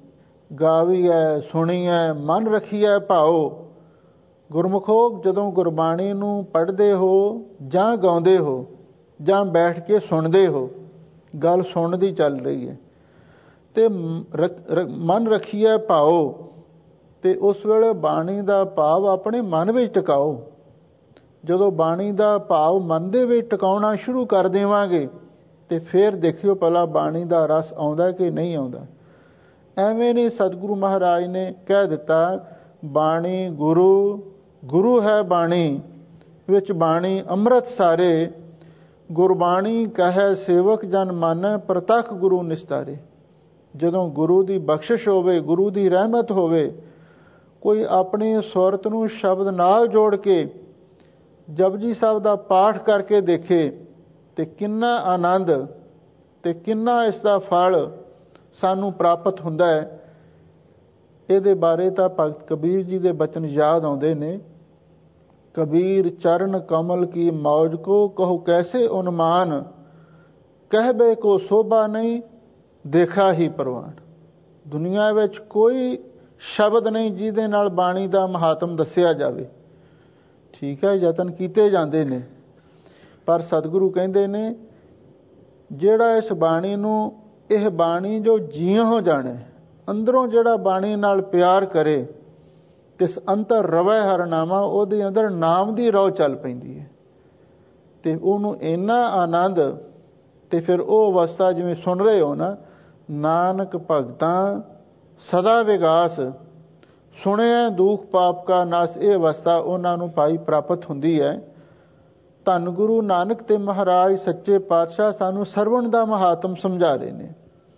ਗਾਵੀਐ ਸੁਣੀਐ ਮਨ ਰਖੀਐ ਭਾਓ। ਗੁਰਮੁਖੋ ਜਦੋਂ ਗੁਰਬਾਣੀ ਨੂੰ ਪੜ੍ਹਦੇ ਹੋ ਜਾਂ ਗਾਉਂਦੇ ਹੋ ਜਾਂ ਬੈਠ ਕੇ ਸੁਣਦੇ ਹੋ, ਗੱਲ ਸੁਣਨ ਦੀ ਚੱਲ ਰਹੀ ਹੈ, ਤੇ ਮਨ ਰਖੀਐ ਭਾਓ, ਤੇ ਉਸ ਵੇਲੇ ਬਾਣੀ ਦਾ ਭਾਵ ਆਪਣੇ ਮਨ ਵਿੱਚ ਟਿਕਾਓ। ਜਦੋਂ ਬਾਣੀ ਦਾ ਭਾਵ ਮਨ ਦੇ ਵਿੱਚ ਟਿਕਾਉਣਾ ਸ਼ੁਰੂ ਕਰ ਦੇਵਾਂਗੇ ਤੇ ਫਿਰ ਦੇਖਿਓ ਭਲਾ ਬਾਣੀ ਦਾ ਰਸ ਆਉਂਦਾ ਕਿ ਨਹੀਂ ਆਉਂਦਾ। ਐਵੇਂ ਨਹੀਂ, ਸਤਿਗੁਰੂ ਮਹਾਰਾਜ ਨੇ ਕਹਿ ਦਿੱਤਾ, ਬਾਣੀ ਗੁਰੂ, ਗੁਰੂ ਹੈ ਬਾਣੀ, ਵਿੱਚ ਬਾਣੀ ਅੰਮ੍ਰਿਤ ਸਾਰੇ। ਗੁਰਬਾਣੀ ਕਹੈ ਸੇਵਕ ਜਨ ਮਾਨੈ, ਪ੍ਰਤੱਖ ਗੁਰੂ ਨਿਸਤਾਰੇ। ਜਦੋਂ ਗੁਰੂ ਦੀ ਬਖਸ਼ਿਸ਼ ਹੋਵੇ, ਗੁਰੂ ਦੀ ਰਹਿਮਤ ਹੋਵੇ, ਕੋਈ ਆਪਣੀ ਸੁਰਤ ਨੂੰ ਸ਼ਬਦ ਨਾਲ ਜੋੜ ਕੇ ਜਪਜੀ ਸਾਹਿਬ ਦਾ ਪਾਠ ਕਰਕੇ ਦੇਖੇ ਤੇ ਕਿੰਨਾ ਆਨੰਦ ਤੇ ਕਿੰਨਾ ਇਸ ਦਾ ਫਲ ਸਾਨੂੰ ਪ੍ਰਾਪਤ ਹੁੰਦਾ ਹੈ। ਇਹਦੇ ਬਾਰੇ ਤਾਂ ਭਗਤ ਕਬੀਰ ਜੀ ਦੇ ਬਚਨ ਯਾਦ ਆਉਂਦੇ ਨੇ। ਕਬੀਰ ਚਰਨ ਕਮਲ ਕੀ ਮੌਜ ਕੋ ਕਹੋ ਕੈਸੇ ਉਨਮਾਨ, ਕਹਿਬੇ ਕੋ ਸੋਭਾ ਨਹੀਂ ਦੇਖਾ ਹੀ ਪ੍ਰਵਾਨ। ਦੁਨੀਆ ਵਿੱਚ ਕੋਈ ਸ਼ਬਦ ਨਹੀਂ ਜਿਹਦੇ ਨਾਲ ਬਾਣੀ ਦਾ ਮਹਾਤਮ ਦੱਸਿਆ ਜਾਵੇ। ਠੀਕ ਹੈ, ਯਤਨ ਕੀਤੇ ਜਾਂਦੇ ਨੇ, ਪਰ ਸਤਿਗੁਰੂ ਕਹਿੰਦੇ ਨੇ ਜਿਹੜਾ ਇਸ ਬਾਣੀ ਨੂੰ, ਇਹ ਬਾਣੀ ਜੋ ਜੀਅ ਹੋ ਜਾਣੇ, ਅੰਦਰੋਂ ਜਿਹੜਾ ਬਾਣੀ ਨਾਲ ਪਿਆਰ ਕਰੇ, ਤਿਸ ਅੰਤਰ ਰਵੈ ਹਰ ਨਾਮਾ, ਉਹਦੇ ਅੰਦਰ ਨਾਮ ਦੀ ਰੌ ਚੱਲ ਪੈਂਦੀ ਹੈ ਤੇ ਉਹਨੂੰ ਇੰਨਾ ਆਨੰਦ। ਤੇ ਫਿਰ ਉਹ ਅਵਸਥਾ ਜਿਵੇਂ ਸੁਣ ਰਹੇ ਹੋ ਨਾ, ਨਾਨਕ ਭਗਤਾਂ ਸਦਾ ਵਿਗਾਸ, ਸੁਣਿਆ ਦੁਖ ਪਾਪ ਕਾ ਨਾਸ, ਇਹ ਅਵਸਥਾ ਉਹਨਾਂ ਨੂੰ ਭਾਈ ਪ੍ਰਾਪਤ ਹੁੰਦੀ ਹੈ। ਧੰਨ ਗੁਰੂ ਨਾਨਕ ਤੇ ਮਹਾਰਾਜ ਸੱਚੇ ਪਾਤਸ਼ਾਹ ਸਾਨੂੰ ਸਰਵਣ ਦਾ ਮਹਾਤਮ ਸਮਝਾ ਰਹੇ ਨੇ।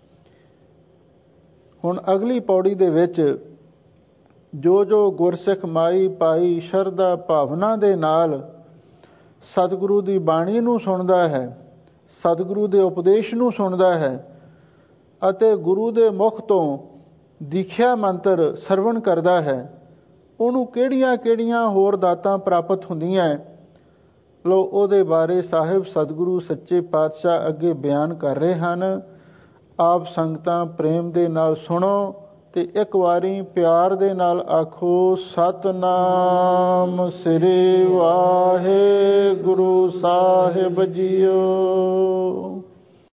ਹੁਣ ਅਗਲੀ ਪੌੜੀ ਦੇ ਵਿੱਚ ਜੋ ਜੋ ਗੁਰਸਿੱਖ ਮਾਈ ਭਾਈ ਸ਼ਰਧਾ ਭਾਵਨਾ ਦੇ ਨਾਲ ਸਤਿਗੁਰੂ ਦੀ ਬਾਣੀ ਨੂੰ ਸੁਣਦਾ ਹੈ, ਸਤਿਗੁਰੂ ਦੇ ਉਪਦੇਸ਼ ਨੂੰ ਸੁਣਦਾ ਹੈ ਅਤੇ ਗੁਰੂ ਦੇ ਮੁਖ ਤੋਂ ਦੀਖਿਆ ਮੰਤਰ ਸਰਵਣ ਕਰਦਾ ਹੈ, ਉਹਨੂੰ ਕਿਹੜੀਆਂ ਕਿਹੜੀਆਂ ਹੋਰ ਦਾਤਾਂ ਪ੍ਰਾਪਤ ਹੁੰਦੀਆਂ, ਲੋ ਉਹਦੇ ਬਾਰੇ ਸਾਹਿਬ ਸਤਿਗੁਰੂ ਸੱਚੇ ਪਾਤਸ਼ਾਹ ਅੱਗੇ ਬਿਆਨ ਕਰ ਰਹੇ ਹਨ। ਆਪ ਸੰਗਤਾਂ ਪ੍ਰੇਮ ਦੇ ਨਾਲ ਸੁਣੋ ਤੇ ਇੱਕ ਵਾਰੀ ਪਿਆਰ ਦੇ ਨਾਲ ਆਖੋ, ਸਤਨਾਮ ਸ੍ਰੀ ਵਾਹਿਗੁਰੂ ਸਾਹਿਬ ਜੀਓ।